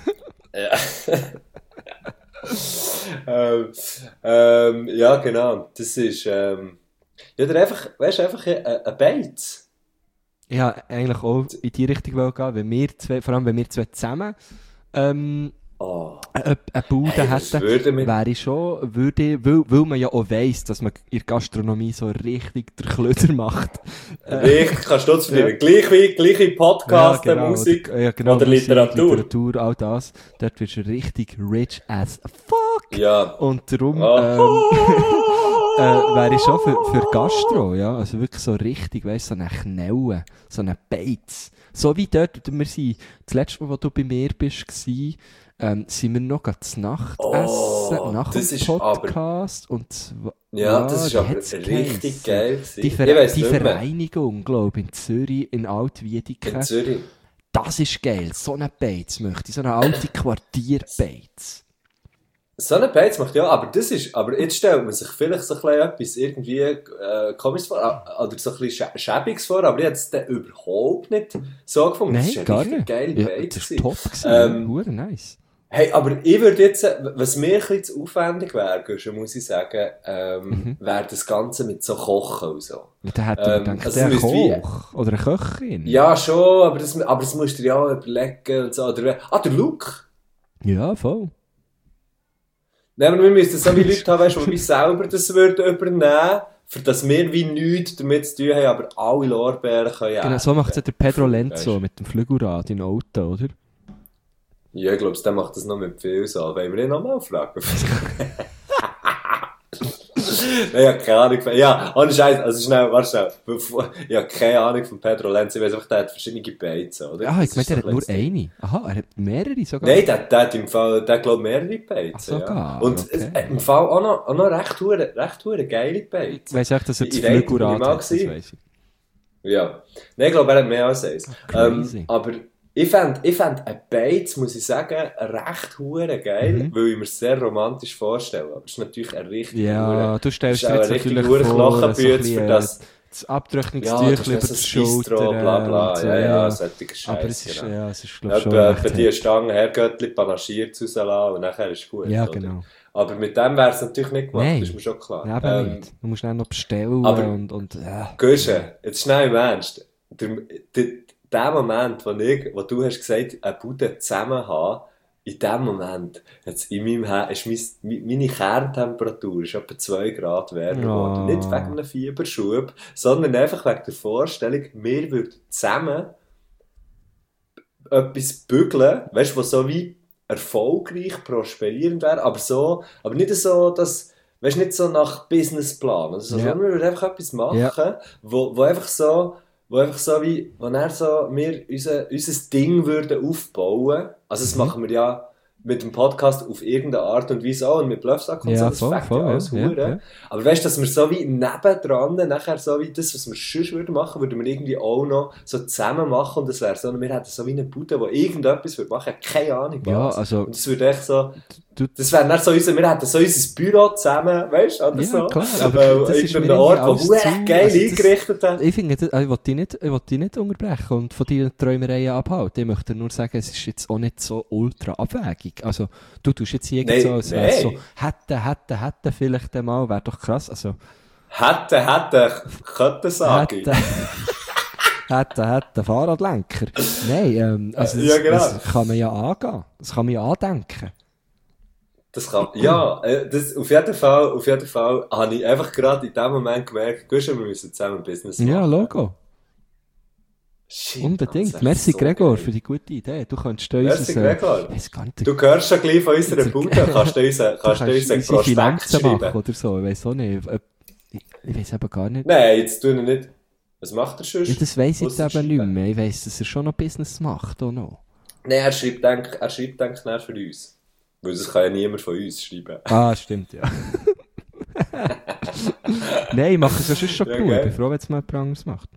ähm, ähm, ja, genau. Das ist, ähm, ja, oder einfach, weißt du, einfach ein, ein Beiz. Ich wollte eigentlich auch in die Richtung gehen, wenn wir zwei, vor allem wenn wir zwei zusammen ähm, Oh, eine, eine Bude hey, das hätten, würde mir, wäre ich schon, würde, weil, weil man ja auch weiss, dass man in der Gastronomie so richtig den Klöder macht. richtig, kannst du das Ja. verlieren. Gleich wie, gleich wie Podcast, Ja, genau. Musik Ja, genau, oder Musik, Literatur. Literatur, all das. Dort wirst du richtig rich as fuck. Ja. Und darum Oh. ähm, äh, wäre ich schon für, für Gastro, ja. Also wirklich so richtig, weißt du, so eine Knelle, so eine Beiz. So wie dort, wir sind, das letzte Mal, wo du bei mir bist, war, ähm, sind wir noch gerade zu Nacht Oh, essen, nach das dem ist aber- Podcast. Und zwar, Ja, das ist wie aber hat's richtig geheissen? geil gewesen. Die, Ver Ich weiss die nicht mehr. Vereinigung, glaube ich, in Zürich, in Altwiedeken. In Zürich. Das ist geil, so eine Beiz möchte ich, so eine alte Quartierbeiz. So eine Beiz macht ja, aber das ist, aber jetzt stellt man sich vielleicht so ein bisschen etwas irgendwie äh, komisches vor, oder so ein bisschen schä- schäbiges vor, aber ich hätte es dann überhaupt nicht so gefunden. Nein, das ist eine gar richtig nicht. geile Ja, Beiz. das gewesen. war top. Gewesen. Ähm, Hure nice. Hey, aber ich würde jetzt, äh, was mir ein bisschen zu aufwendig wäre, Guschen, muss ich sagen, ähm, Mhm. wäre das Ganze mit so Kochen und so. Ja, dann hätte Ähm, ich gedacht, also der es müsste wie- Koch oder eine Köchin. Ja, schon, aber das, aber das musst du dir ja auch überlegen und so. Oder, ah, der Luke. Ja, voll. Nein, aber wir müssen so wie Leute haben, weißt, die wie selber das würden übernehmen, für dass wir wie nichts damit zu tun haben, aber alle Lorbeeren können Genau, so macht es ja der Pedro Weißt Lenzo du? mit dem Flügelrad in Auto, oder? Ja, ich glaube, der macht das noch mit viel so. Wollen wir ihn nochmal fragen? Nein, ich habe keine Ahnung. von- Ja, ohne Scheiß, also schnell, warte schnell. Bevor- Ich habe keine Ahnung von Pedro Lenz. Ich weiss einfach, der hat verschiedene Beizen, oder? Ah, ich Das meine, ist der so hat ein nur bisschen- eine. Aha, er hat mehrere sogar. Nein, der, der hat im Fall, der glaubt mehrere Beizen. Ach, sogar, ja. Und okay. es hat im Fall auch noch, auch noch recht, hure, recht hure geile Ich Beizen. weiss echt, dass er das In der einen Flügelrad bin ich mal hat, das gewesen. weiss ich. Ja. Nein, ich glaube, er hat mehr als eins. Crazy. Ähm, aber ich fände ich fänd ein Beiz, muss ich sagen, recht hure geil, Mhm. weil ich mir es sehr romantisch vorstelle. Aber es ist natürlich ein richtig Ja, du stellst ist dir auch jetzt ein richtig natürlich guter vor, so ein Knochenbütz bisschen, für äh, das- das Ja, Abtrocknungstüchlein das über ist die so Schulter. Bistro, bla bla, und so, ja, ja, solche Scheiße. Aber es ist, genau. ja, es ist, glaube ich, schon Etwa recht etwa die hart. Stange Herrgöttli panaschiert rauslassen und nachher ist es gut. Ja, oder? genau. Aber mit dem wäre es natürlich nicht gemacht, Nein. das ist mir schon klar. Ja, eben Ähm, nicht. Du musst dann noch bestellen aber- und, und ja. Guschen, jetzt schnell im Ernst. Der, der, der Moment, wo, ich, wo du hast gesagt, eine Bude zusammen haben, in dem Moment hat's in meinem Her ist mein, meine Kerntemperatur ist etwa zwei Grad wärmer geworden. Oh. Nicht wegen einem Fieberschub, sondern einfach wegen der Vorstellung, wir würden zusammen etwas bügeln, weißt du, was so wie erfolgreich, prosperierend wäre, aber so, aber nicht so, dass, weißt du, nicht so nach Businessplan, oder so, Ja. sondern wir würden einfach etwas machen, Ja. wo, wo einfach so, wo einfach so wie, wo dann so, wir unser, unser Ding würden aufbauen, also das Mhm. machen wir ja mit dem Podcast auf irgendeine Art und Weise auch und mit Bluffsack und Ja, so, das voll, fängt voll, ja ja, alles ja, hure. ja. Aber weißt du, dass wir so wie nebendran, nachher so wie das, was wir sonst würden machen, würden wir irgendwie auch noch so zusammen machen und das wäre so, wir hätten so wie eine Bude, die irgendetwas würde machen, keine Ahnung was. Ja, also- und das würde echt so, Du- das wäre dann so unser, wir hätten so unser Büro zusammen, weißt du, oder Ja, so. klar, aber aber das äh, ist irgendein mir Ort, irgendwie der alles hure zu- geil also das- eingerichtet hat. Ich finde, das- ich will dich nicht, ich will dich nicht unterbrechen und von deinen Träumereien abhalten. Ich möchte nur sagen, es ist jetzt auch nicht so ultra abwägig. Also, du tust jetzt hier Nein, so, als wäre es so, nein. hätte, hätte, hätte vielleicht einmal, wäre doch krass. Also, Hätte, hätte, könnte sagen. hätte, hätte, hätte, Fahrradlenker. Nein, ähm, also, das, Ja, genau. das kann man ja angehen. Das kann man ja andenken. Das kann, ja, äh, das, auf jeden Fall, auf jeden Fall habe ich einfach gerade in dem Moment gemerkt, gut, wir müssen zusammen ein Business machen. Ja, Logo. Shit, Unbedingt. das ist Merci, so Gregor, geil. für die gute Idee. Du könntest Merci, uns, Gregor. ich weiss gar nicht, Du hörst schon gleich von unserer Jetzt- Bude, kannst du uns, du kannst du uns einen unsere Prospekt Finanzen machen schreiben. oder so. Ich weiss auch nicht. Ob- Ich, ich weiss aber gar nicht. Nein, jetzt tun wir nicht. Was macht er sonst? Ja, das weiss ich jetzt Ausser eben nicht schreiben. mehr. Ich weiss, dass er schon noch Business macht, auch noch. Nein, er schreibt, denk, er schreibt, denk ich, für uns. Weil das kann ja niemand von uns schreiben. Ah, stimmt, ja. Nein, ich mache es ja sonst schon Ja, gut. geil. Ich bin froh, wenn es mal jemand anderes macht.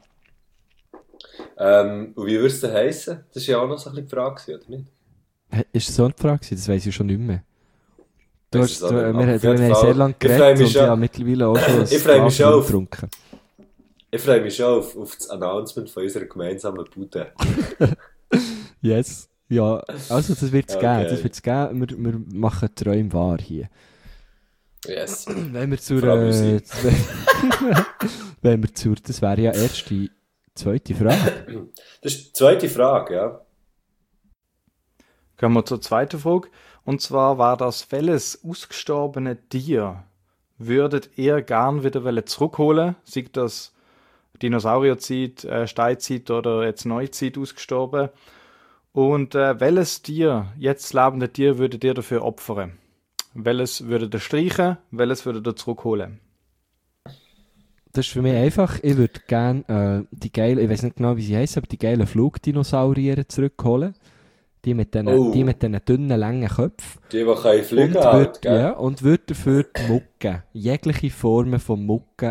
Ähm, und wie würde es denn heissen? Das war ja auch noch so ein bisschen die Frage, gewesen, oder nicht? Hä, Ist das so eine Frage gewesen? Das weiss ich schon nicht mehr. Du Weiss hast, es du, auch nicht wir, mehr. wir, Auf wir jeden haben Fall. sehr lange Ich freu geredet mich und schon- ich habe mittlerweile auch schon ein Ich freu mich Glas schon auf- getrunken. Ich freue mich schon auf, auf das Announcement von unserer gemeinsamen Bude. Yes. Ja, also das wird es Okay. geben. Das wird's geben. Wir, wir machen Träume wahr hier. Yes. Wenn wir zur, Vor allem äh, wenn wir zur, das wäre ja erst die zweite Frage. Das ist die zweite Frage, ja. Kommen wir zur zweiten Frage. Und zwar war das, welches ausgestorbene Tier würdet ihr gern wieder wollen zurückholen? Sei das Dinosaurierzeit, äh, Steinzeit oder jetzt Neuzeit ausgestorben? Und äh, welches Tier, jetzt lebende Tier, würdet ihr dafür opfern? Welches würdet ihr streichen? Welches würdet ihr zurückholen? Das ist für mich einfach. Ich würde gerne äh, die geilen, ich weiß nicht genau, wie sie heißen, aber die geilen Flugdinosaurier zurückholen. Die mit den, Oh. die mit den dünnen, langen Köpfen. Die, die können fliegen und halt, würd, gell? ja, und würde dafür die Mucke, jegliche Formen von Mucke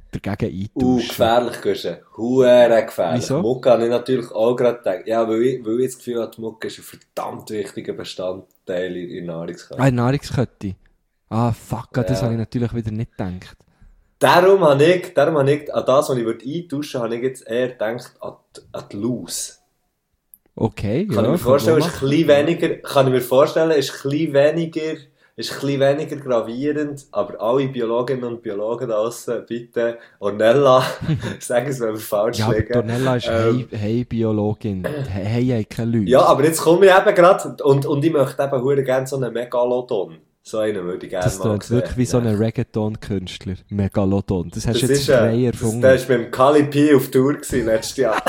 dagegen Uh, eintauschen. gefährlich, Guschen. Huere gefährlich. Wieso? Mucke habe ich natürlich auch gerade gedacht. Ja, weil ich, weil ich das Gefühl habe, die Mucke ist ein verdammt wichtiger Bestandteil in der Nahrungskette. Ah, Nahrungskette. Ah, fuck, an das Ja. habe ich natürlich wieder nicht gedacht. Darum habe ich, darum habe ich, an das, was ich würde eintauschen würde, habe ich jetzt eher gedacht, an die, an die Laus. Okay, Kann ja. ich mir vorstellen, ist ein machen. bisschen weniger, kann ich mir vorstellen, ist ein bisschen weniger, ist ein bisschen weniger gravierend, aber alle Biologinnen und Biologen da draussen, bitte, Ornella, sagen es, wenn wir falsch Ja, aber liegen. Donella ist Ähm, hey, hey Biologin. Hey, hey, keine Leute. Ja, aber jetzt komme ich eben gerade, und, und ich möchte eben verdammt gerne so einen Megalodon. So einen würde ich gerne Das mal klingt sehen. wirklich wie so Ja. ein Reggaeton-Künstler. Megalodon. Das hast Das du jetzt ist, äh, frei das, erfunden. der war mit dem Kali P auf Tour gewesen, letztes Jahr.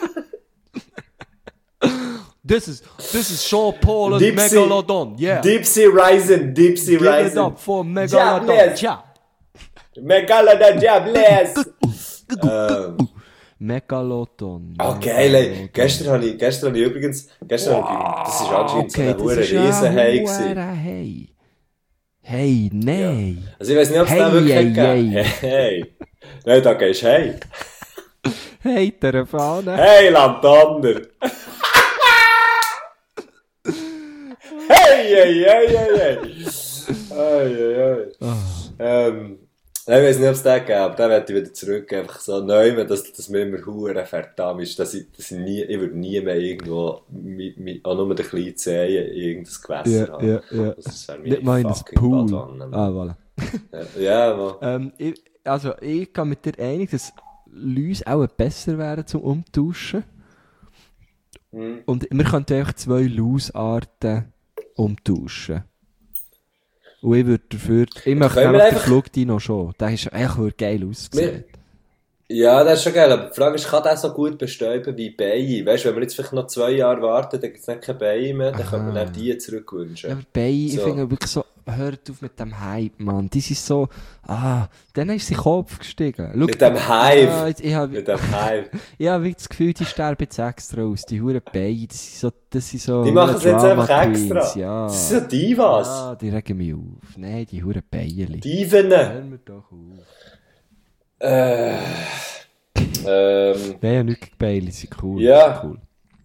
This is, this is Sean Paul and Deep Sea- Megalodon. Yeah. Deep Sea Rising, Deep Sea Give it Rising. up for Megalodon. Jobless. Ja. Megalodon Jobless! ähm, Megalodon. oh, geil, ey. Gestern habe ich, gestern habe ich übrigens, gestern habe ich, das ist anscheinend Okay, so das eine hure ist ja Riesenhai ein gewesen. hure Hey. Hey, nein. Also ich weiß nicht, ob es Hey, da wirklich hey, gegeben hey. Hey. Nein, da gehst du hey. Hey, der Fahne. Hey, Landander! Hey, hey, hey, hey, hey! Hey, hey, hey. Ähm, nein, ich weiß nicht, ob es den gegeben hat, aber dann werde ich wieder zurück, einfach so neu, dass, dass mir immer hure verdammt ist, dass ich, dass ich nie, ich würde nie mehr irgendwo, mit, mit, auch nur mit den kleinen Zehen in irgendein Gewässer Ja, haben. ja, ja. Das wäre Nicht mal in ein fucking Pool. Badwanne. Ah, voilà. Ja, ja, man. Ähm, ich, also, ich kann mit dir einig, dass Läuse auch besser wären zum Umtauschen. Hm. Und wir könnten einfach zwei Lausarten umtauschen. Und ich würde dafür, ich möchte Können wir einfach den einfach- Flugdino schon. Der ist echt wirklich geil ausgesehen. Ja, das ist schon geil, aber die Frage ist, kann der so gut bestäuben wie Bienen? Weißt du, wenn wir jetzt vielleicht noch zwei Jahre warten, dann gibt es nicht keine Bienen mehr, dann können wir Aha. dann die zurückwünschen. Ja, aber Beine, ich So. finde wirklich so, hört auf mit dem Hype, Mann. Die sind so, ah, dann ist sie Kopf gestiegen. Schau, Mit dem Hive. Ja, jetzt, ich habe Mit dem Hive. ich hab wirklich das Gefühl, die sterben jetzt extra aus. Die huren Beine, das sind so, das sind so. Die machen es jetzt Drama einfach Queens, extra. Ja. Das sind so Divas. Ja, die regen mich auf. Nein, die huren Beine. Diven. Hör mir doch auf. Äh, ähm, Nein, ja, nicht gegen Beine, sie sind cool. Ja. Cool.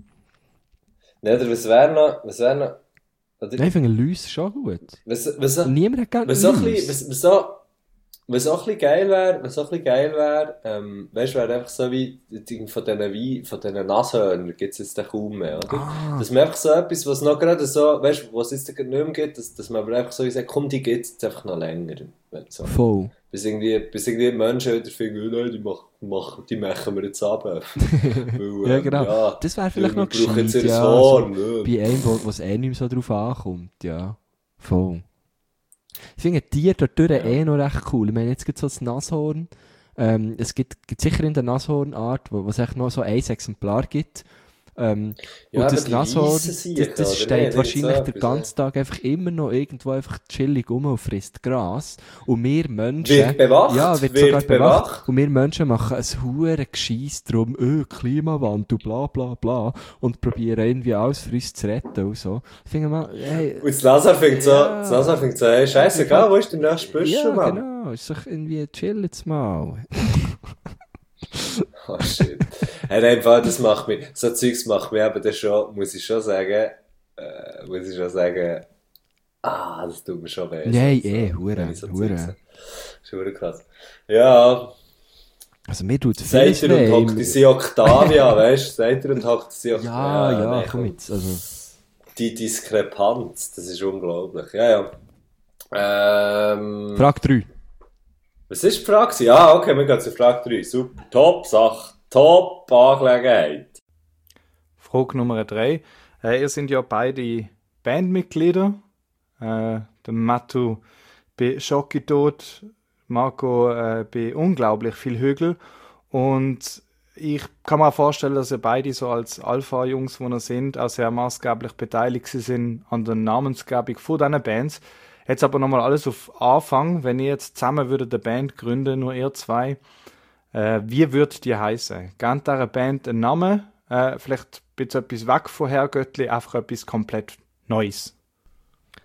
ne, oder was wäre noch, was wäre noch, oder, Nein, ich finde Läuse schon gut. was, was, Und niemand hat gerne was so ein bisschen, Läuse. was, was so, was auch ein bisschen geil wäre, was auch ein bisschen geil wäre, ähm, weißt du, wäre einfach so wie, die- von diesen Wein, von diesen Nashörnern gibt's jetzt dann kaum mehr, oder? Ah. Dass man einfach so etwas, was noch gerade so, weißt du, was es jetzt gerade nicht mehr gibt, dass, dass man aber einfach so sagt, komm, die gibt's jetzt einfach noch länger. So. Voll. Bis irgendwie, bis irgendwie die Menschen wieder finden, oh nein, die, mach, mach, die machen wir jetzt ab. Weil, Ja, ähm, genau. Ja, Das wäre vielleicht wir noch brauchen jetzt gescheit, ihr ja. Horn. So, ne? bei einem, wo es eh nicht mehr so drauf ankommt, ja. Voll. Ich finde Tiere dort durch eh noch recht cool. Ich meine, jetzt gibt es so das Nashorn. Ähm, es gibt, gibt sicher in der Nashornart, wo wo es echt noch so ein Exemplar gibt. Ähm, Ja, und aber das die Nashorn, weissen Siechen, das, das oder steht nicht? Irgend wahrscheinlich so den etwas, ganzen Tag einfach immer noch irgendwo einfach chillig rum und frisst Gras. Und wir Menschen... Wird bewacht, Ja, wird, wird sogar bewacht. bewacht. Und wir Menschen machen ein hure Gescheiss drum, öh, Klimawandel, bla bla bla. Und probieren irgendwie alles für uns zu retten und so. Ich finde mal, hey, Und das Lazar fängt so, Ja. das Lazar fängt so, hey, scheißegal, wo ist der nächste Büschel, ja, Mann? genau, ist doch irgendwie chill jetzt mal. Oh shit. Hey, nein, im Fall, das macht mich, so Zeugs macht mich eben dann schon, muss ich schon sagen, äh, muss ich schon sagen, ah, das tut mir schon weh. Nein, so, eh, so, hure, wenn ich so hure. Zeugs sehe. Das ist hure krass. Ja, Also mir tut es vieles seid ihr und weh. hockt sie Octavia, weißt du? Seid ihr und hockt sie Octavia. Ja, ja, nein, komm jetzt. Also, Die Diskrepanz, das ist unglaublich. Ja, ja. Ähm, Frage drei. was ist die Frage? gewesen? Ah, okay, wir gehen zu Frage drei. Super, top Sache, top Angelegenheit. Frage Nummer drei. Äh, ihr seid ja beide Bandmitglieder. Äh, der Mattu bei Schocki-Tod, Marco äh, bei unglaublich viel Hügel. Und ich kann mir auch vorstellen, dass ihr beide so als Alpha-Jungs, die ihr sind, auch sehr maßgeblich beteiligt sind an der Namensgebung von diesen Bands. Jetzt aber nochmal alles auf Anfang. Wenn ihr jetzt zusammen würdet eine Band gründen, nur ihr zwei, äh, wie würdet ihr heißen? Gebt dieser Band einen Namen? Äh, vielleicht ein bisschen etwas weg von Herrgöttli, einfach etwas komplett Neues.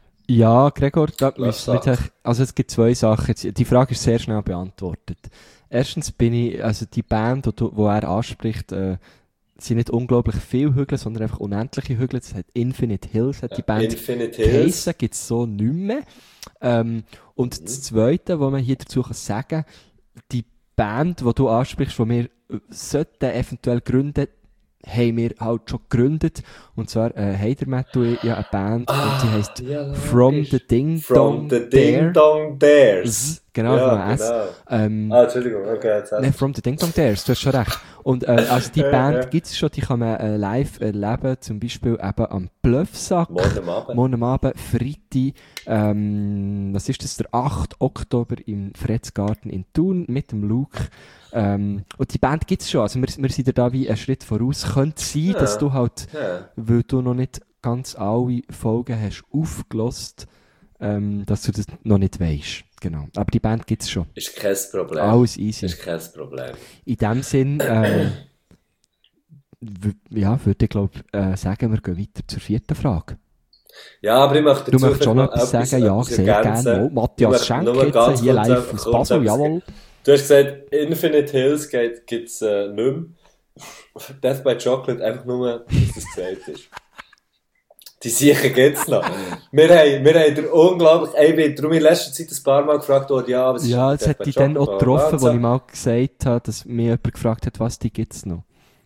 Ja, Gregor, da Lass müssen wir sagen. jetzt, also es gibt zwei Sachen. Jetzt- Die Frage ist sehr schnell beantwortet. erstens bin ich, also die Band, die, die er anspricht, äh, sind nicht unglaublich viele Hügel, sondern einfach unendliche Hügel. Das hat Infinite Hills, hat die Band Infinite Hills. gibt es so nicht mehr. Ähm, und Mhm. das Zweite, was man hier dazu kann sagen, die Band, die du ansprichst, die wir äh, sollten eventuell gründen, haben wir halt schon gegründet. Und zwar äh, Heidermatt, ja eine Band, und die heisst ja, From logisch. the Ding From Dong the Ding Dare. Dong Dares. S, genau, Ja, von S. genau. Ähm, Ah, Entschuldigung, okay, jetzt hast Nein, From the Ding Dong Dares, du hast schon recht. Und äh, also die Ja, Band ja. gibt es schon, die kann man äh, live erleben, zum Beispiel eben am Bluffsack. Morgen am Abend. Morgen am Abend, Freitag, ähm, was ist das, der achte Oktober im Fredsgarten in Thun mit dem Luke. Ähm, und die Band gibt es schon, also wir, wir sind ja da wie einen Schritt voraus. Könnte sein, Ja. dass du halt, Ja. weil du noch nicht ganz alle Folgen hast aufgelost, ähm, dass du das noch nicht weisst. Genau. Aber die Band gibt es schon. Ist kein Problem. Alles easy. Ist kein Problem. In dem Sinn, ähm, w- ja, würde ich glaube äh, sagen, wir gehen weiter zur vierten Frage. Ja, aber ich möchte Du dazu möchtest schon noch vielleicht etwas sagen? Ja, etwas sehr ergänzen. gerne. Oh, Ich Matthias möchte Schenk nur jetzt ganz hier kurz live etwas- aus kurz Basel, etwas- jawohl. Du hast gesagt, Infinite Hills gibt es äh, nicht mehr. Death by Chocolate einfach nur, dass das gesagt ist. Die Sicher gibt's noch. Wir haben, wir haben der unglaublich, ey, wir haben darum in letzter Zeit ein paar Mal gefragt worden, ja, was ist Ja, mit das Death hat by ich dann auch Chocolate, bla, bla, getroffen, bla, als ich mal gesagt habe, dass mich jemand gefragt hat, was die gibt es noch.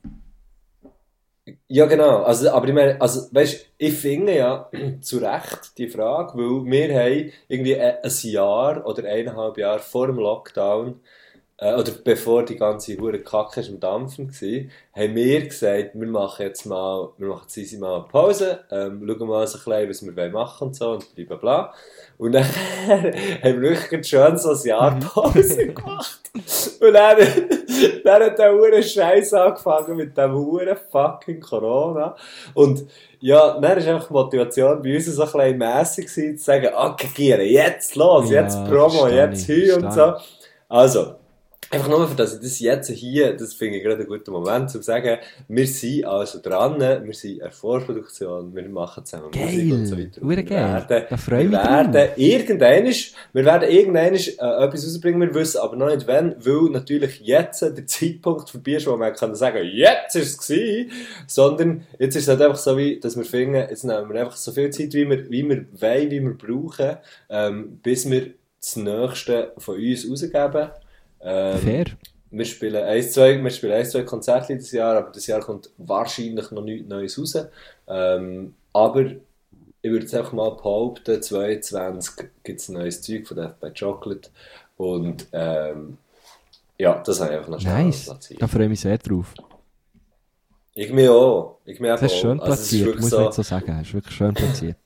Ja, genau. Also, aber ich meine, also, weißt, ich finde ja zu Recht die Frage, weil wir haben irgendwie ein ein Jahr oder eineinhalb Jahre vor dem Lockdown, äh, oder bevor die ganze hure Kacke ist am Dampfen war, haben wir gesagt, wir machen jetzt mal, wir machen jetzt easy mal eine Pause, ähm, schauen mal so ein bisschen, was wir machen wollen und so und bla bla bla. Und dann haben wir wirklich schön so ein Jahr Pause gemacht. Und dann, dann hat der hure Scheiß angefangen mit dem hure fucking Corona. Und ja, dann war einfach die Motivation bei uns so ein bisschen mässig gewesen, zu sagen, okay, Gieren, jetzt los, Ja, jetzt Promo, verstehe jetzt ich, hier und so. verstehe Also, einfach nur für das ich das jetzt hier, das finde ich gerade einen guten Moment, um zu sagen, wir sind also dran, wir sind in der Vorproduktion, wir machen zusammen Musik und so Geil, weiter. hure Wir geil. werden, Da freue ich wir mich werden drauf. irgendwann, wir werden irgendwann äh, etwas rausbringen, wir wissen aber noch nicht wann, weil natürlich jetzt der Zeitpunkt vorbei ist, wo man kann sagen, jetzt ist es gewesen, sondern jetzt ist es halt einfach so, wie, dass wir finden, jetzt nehmen wir einfach so viel Zeit, wie wir, wie wir wollen, wie wir brauchen, ähm, bis wir das Nächste von uns rausgeben. Ähm, Fair. wir spielen ein, zwei, wir spielen ein, zwei Konzerte dieses Jahr, aber dieses Jahr kommt wahrscheinlich noch nichts Neues raus. Ähm, aber ich würde jetzt einfach mal behaupten, zweiundzwanzig gibt es neues Zeug von Death by Chocolate. Und ähm, ja, das habe ich einfach noch schnell Nice. platziert. Da freue ich mich sehr drauf. Ich mich auch. Ich mich Das ist auch. schön Also, es ist platziert, wirklich muss so, man jetzt so sagen. Das ist wirklich schön platziert.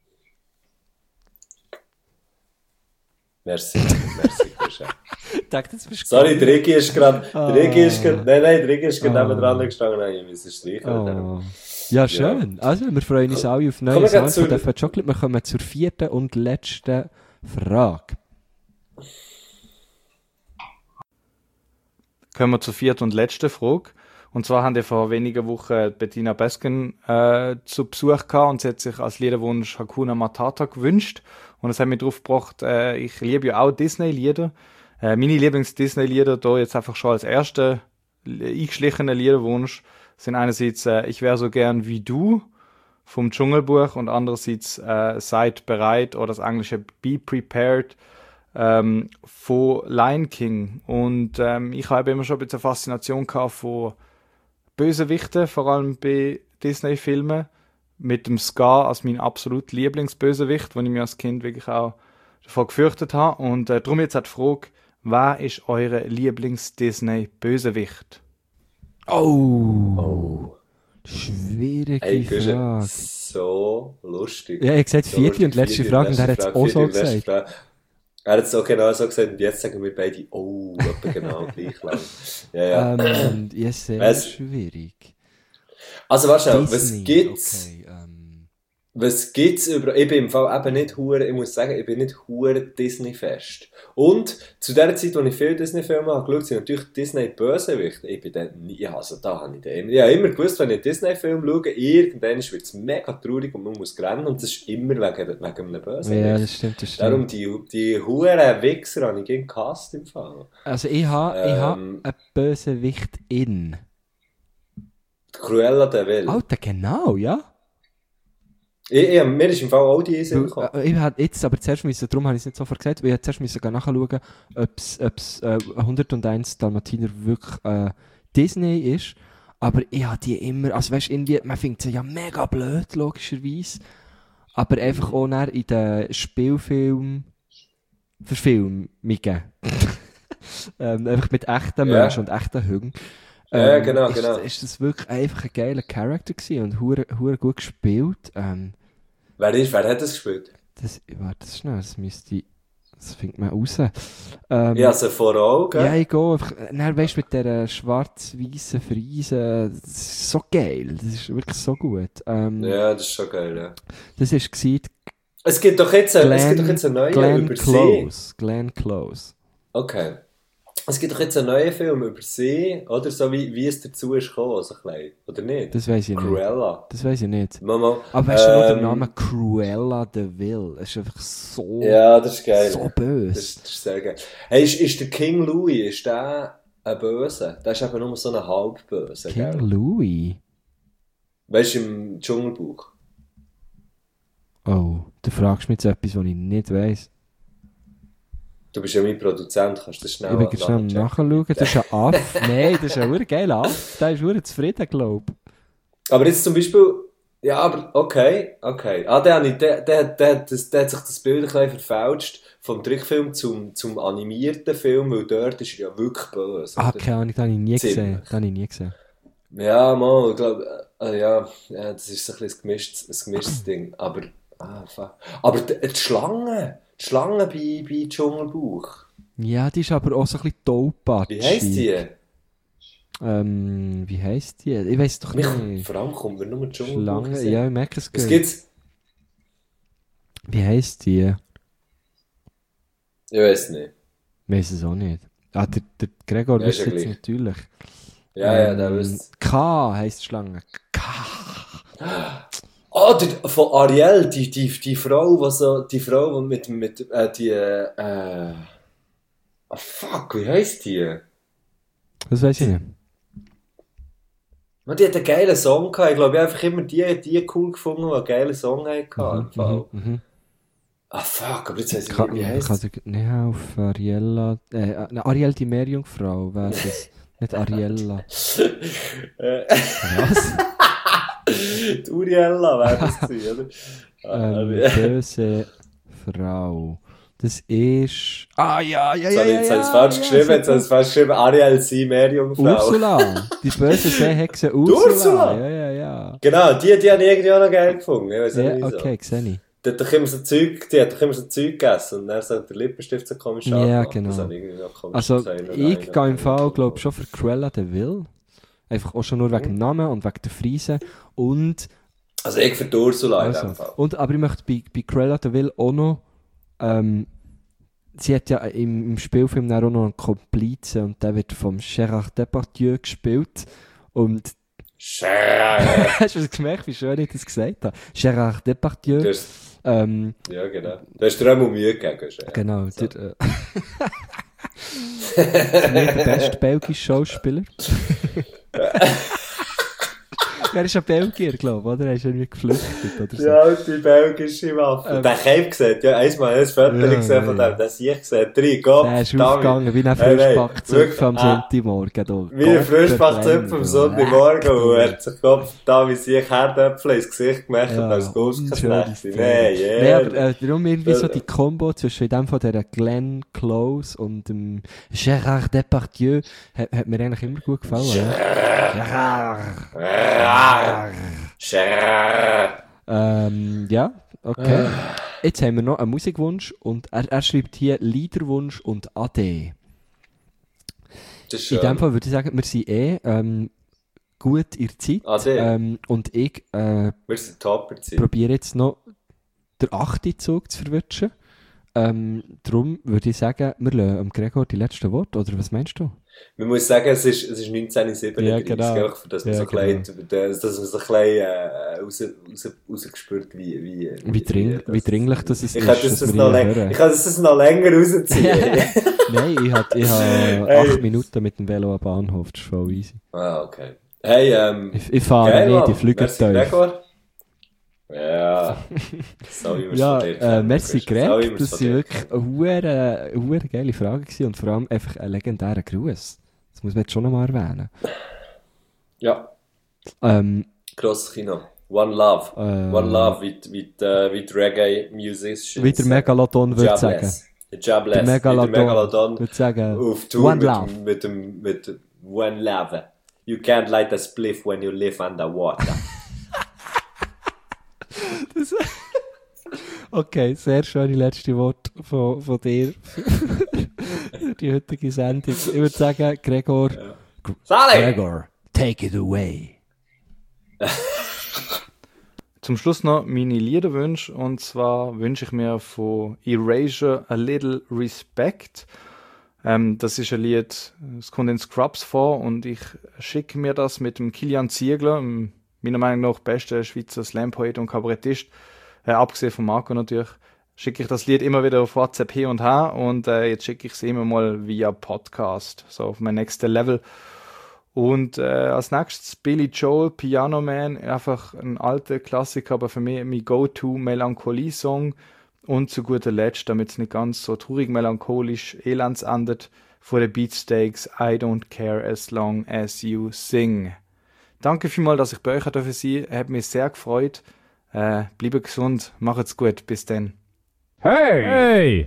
Merci, merci, Christian. Ich dachte, das bist Sorry, der Rigi ist gerade, Ah. der Rigi ist gerade, nein, nein, der Rigi ist gerade Ah. neben dran gestanden, nein, ich muss es streichen. Oh. Ja, schön. Also, wir freuen uns alle auf Kommen neue wir Sachen gleich von zur- Death by Chocolate. Wir kommen zur vierten und letzten Frage. Kommen wir zur vierten und letzten Frage. Und zwar haben wir vor wenigen Wochen Bettina Besken äh, zu Besuch gehabt und sie hat sich als Liederwunsch Hakuna Matata gewünscht. Und das hat mich darauf gebracht, äh, ich liebe ja auch Disney-Lieder. Äh, meine Lieblings-Disney-Lieder, da jetzt einfach schon als erster eingeschlichener Liederwunsch, sind einerseits äh, Ich wäre so gern wie du vom Dschungelbuch und andererseits äh, Seid bereit oder das englische Be Prepared ähm, von Lion King. Und ähm, ich habe immer schon ein bisschen eine Faszination gehabt von Bösewichten, vor allem bei Disney-Filmen, mit dem Scar als mein absolut Lieblingsbösewicht, wo ich mich als Kind wirklich auch davor gefürchtet habe. Und äh, darum jetzt auch die Frage, wer ist eure Lieblings-Disney-Bösewicht? Oh. Oh. Schwierige Ey, Guschen, Frage. so lustig. Ja, ich habe gesagt, So vierte und lustig, letzte vierte Frage und und er hat es letzte auch Frage, so vierte und letzte gesagt. Frage. Er hat es auch genau so gesagt und jetzt sagen wir beide, oh, etwa genau gleich lang. Ja, ja. Ähm, und ja, sehr Was? schwierig. Also, warte schnell, was Disney, gibt's? Okay, ähm, Was gibt's über... Ich bin im Fall eben nicht hure, ich muss sagen, ich bin nicht hure Disney-fest. Und zu der Zeit, als ich viele Disney-Filme habe geschaut, sind natürlich Disney-Bösewichte. Ich bin dann nie... Also da habe ich dann immer... Ich habe immer gewusst, wenn ich einen Disney-Film schaue, irgendwann wird es mega traurig und man muss rennen. Und das ist immer wegen, wegen einem Bösewicht. Ja, das stimmt, das stimmt. Darum die, die huren Wichser habe ich gegen gehasst im Fall. Also ich habe ähm, ich hab einen Bösewicht in... Cruella de Vil. Alter, genau, ja. Ich, ich, mir ist im Fall auch die Sinn gekommen. Ich hätte jetzt aber zuerst müssen, darum habe ich es nicht sofort gesagt, weil ich zuerst müssen nachschauen, ob es äh, hunderteins Dalmatiner wirklich äh, Disney ist. Aber ich habe die immer, also weißt du, irgendwie, man findet sie ja mega blöd, logischerweise. Aber einfach auch dann in den Spielfilm Verfilmungen. ähm, einfach mit echten yeah. Menschen und echten Hunden. Ähm, ja, genau, ist, genau. Ist das wirklich einfach ein geiler Charakter gewesen und hure, hure gut gespielt. Ähm, wer, ist, wer hat das gespielt? Das, warte schnell, das müsste, das findet man raus. Ähm, ja, also vor Augen. Ja, ich gehe einfach, dann weisst du, mit dieser schwarz-weißen Friese, das ist so geil, das ist wirklich so gut. Ähm, ja, das ist schon geil, ja. Das war gewesen, es gibt doch jetzt, Glenn, es gibt doch jetzt eine neue Glenn über Close. sie. Glenn Close. Okay. Es gibt doch jetzt einen neuen Film über sie, oder? So wie, wie es dazu ist gekommen, so klein. Oder nicht? Das weiss ich nicht. Cruella. Das weiss ich nicht. Mama. Aber weißt du ähm, noch den Namen Cruella de Vil? Das ist einfach so... Ja, das ist geil. So böse. Das, das ist sehr geil. Hey, ist, ist der King Louis, ist der ein Böse? Der ist eben nur so ein Halbböse, King gell? Louis? Weißt du, im Dschungelbuch? Oh, du fragst mich jetzt etwas, was ich nicht weiss. Du bist ja mein Produzent, kannst du das schnell nachschauen? Ich bin schnell nachschauen. Das ist ein Aff. Nein, das ist ein wirklich geiler Aff. Der ist wirklich zufrieden, glaube ich. Aber jetzt zum Beispiel... Ja, aber okay, okay. Ah, der, der, der, der, der, das, der hat sich das Bild ein bisschen verfälscht vom Trickfilm zum, zum animierten Film, weil dort ist er ja wirklich böse. Ah, keine Ahnung, das habe ich nie Ziemlich. gesehen. Das habe ich nie gesehen. Ja, mal, ich glaube... Äh, ja, ja, das ist so ein bisschen ein gemischtes, ein gemischtes Ding. Aber... Ah, fuck. Aber die, die Schlange... Die Schlange bei, bei Dschungelbuch. Ja, die ist aber auch so ein bisschen taubpatschig. Wie heisst die? Ähm, wie heisst die? Ich weiss doch Mich, nicht. vor allem kommt mir nur Dschungelbuch. Schlange, sehen. ja, ich merke es gut. Was gibt's? Wie heisst die? Ich weiss nicht. Ich weiss es auch nicht. Ah, der, der Gregor Ja, wüsste ist ja jetzt gleich. natürlich. Ja, ja, der wüsste. K heisst die Schlange. K. Ah, oh, von Ariel, die, die, die Frau, die so, die Frau, die mit, mit, äh, die, äh, ah, oh, fuck, wie heisst die? Das weiss ich nicht. Man, die hat einen geilen Song gehabt. Ich glaube, ich habe einfach immer die, die cool gefunden, die einen geilen Song hatten. Mhm, mhm. Ah, fuck, aber jetzt weiss ich Kann, nicht, wie heisst kann sie? ich nicht auf Ariella... Äh, Ariel die Meerjungfrau wäre das. Nicht Ariella. Was? Die Uriella wäre das gewesen, oder? Ah, Ähm, böse Frau. Das ist... Ah, ja, ja, Jetzt ja, habe ich ja, jetzt ja, habe ich es falsch ja, geschrieben, so jetzt habe ich es falsch geschrieben. Ariel, sie, Meerjungfrau. Ursula. Die böse Seehexe Ursula. Ursula? Ja, ja, ja. Genau, die, die habe ich irgendwie auch noch geil gefunden. Ich weiss auch Ja, nicht wieso. okay, sehe ich. Die hat doch immer so Zeug, die hat doch immer so Zeug gegessen und dann sagt der Lippenstift so komisch Ja, angemacht. genau. Das habe ich irgendwie noch komisch Also, gesehen. ich gehe im Fall, glaube ich, schon für Cruella de Vil. Einfach auch schon nur wegen dem Namen und wegen der Friese. Und... Also ich für die Ursula in Also, dem Fall. und, aber ich möchte bei, bei Cruella de Vil auch noch, ähm, sie hat ja im, im Spielfilm dann auch noch einen Komplizen und der wird vom Gérard Depardieu gespielt. Und Scheiße. hast du gemerkt, wie schön ich das gesagt habe? Gérard Depardieu. Du hast- Ähm, Ja, genau. Du hast dir auch mal Mühe gegeben. Chef. genau, So. der, äh, ist nicht der beste belgische Schauspieler. Er ist ein Belgier, glaube ich, oder? Er ist irgendwie geflüchtet oder so. Ja, die belgische Waffe. Ähm, den Cape gesehen, ja, einmal ein Foto Ja, gesehen von ja, dem, den sehe ich gesehen, drei, Gott, Der ist aufgegangen wie ein Hey, nein, Frischbackzöpf am wirklich, Sonntagmorgen. Du. Wie ein Gott Frischbachzöpf verdammt, am du. Sonntagmorgen Leck, und du. er hat sich Gott da wie sich Herdöpfel ins Gesicht gemacht Ja, und als Ghost unschöne Nein, Szene. nein, Nee, aber yeah. äh, darum irgendwie so Ja. die Kombo zwischen dem von der Glenn Close und dem Gérard Depardieu hat, hat mir eigentlich immer gut gefallen. Ja, Gérard. Ähm, ja, okay. Jetzt haben wir noch einen Musikwunsch und er, er schreibt hier Liederwunsch und A D. Das ist In schön. dem Fall würde ich sagen, wir sind eh ähm, gut in der Zeit. Ah, der? ähm, und ich äh, Wir sind Topper-Zeit. probiere jetzt noch den achten Zug zu verwirrschen. Ähm, darum würde ich sagen, wir lassen am Gregor die letzten Worte, oder was meinst du? Man muss sagen, es ist, es ist neunzehnhundertsiebenunddreißig, Ja, genau. gell? Für das man Ja, so genau. klein, dass man so ein bisschen äh, raus, raus, rausgespürt, wie, wie, Wie, dring, wie dringlich das ist, ich kann das, dass das wir noch hier läng- hören. ich kann das noch länger rausziehen. Nein, ich habe ich hab Hey. acht Minuten mit dem Velo am Bahnhof, das ist voll easy. Ah, okay. Hey, ähm, Ich, ich fahre geil, nicht, Mann. ich fliege Merci, tief. Gregor. Ja, so wie wir es Ja, von dir äh, kennen. merci So wie wir Greg, es das von sind dir wirklich kennen. eine hure, hure geile Fragen gewesen und vor allem einfach ein legendärer Gruß. Das muss man jetzt schon noch mal erwähnen. Ja, Ähm, grosses Kino. One Love. Äh, One Love, wie, die- wie, die, äh, wie die Reggae-Musicians. wie der Megalodon würde sagen. Jobless. Jobless. Der Wie Megalodon, der Megalodon würde sagen, auf Tour One mit, Love. dem- mit dem, mit dem One Love. You can't light a spliff when you live underwater. Okay, sehr schöne letzte Worte von, von dir für die heutige Sendung. Ich würde sagen, Gregor, Sally! Gregor, take it away. Zum Schluss noch meine Liederwünsche. Und zwar wünsche ich mir von Erasure A Little Respect. Ähm, das ist ein Lied, es kommt in Scrubs vor und ich schicke mir das mit dem Kilian Ziegler, dem meiner Meinung nach besten Schweizer Slam-Poet und Kabarettist, äh, abgesehen von Marco natürlich, schicke ich das Lied immer wieder auf WhatsApp hin und her und äh, jetzt schicke ich es immer mal via Podcast, so auf mein nächstes Level. Und äh, als nächstes Billy Joel, Piano Man, einfach ein alter Klassiker, aber für mich mein Go-To-Melancholie-Song. Und zu guter Letzt, damit es nicht ganz so traurig, melancholisch, elends endet, von den Beatsteaks, I don't care as long as you sing. Danke vielmals, dass ich bei euch sein durfte. Hat mich sehr gefreut. Äh, bleibt gesund, macht's gut, bis dann. Hey!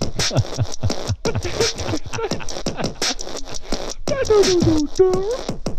Hey!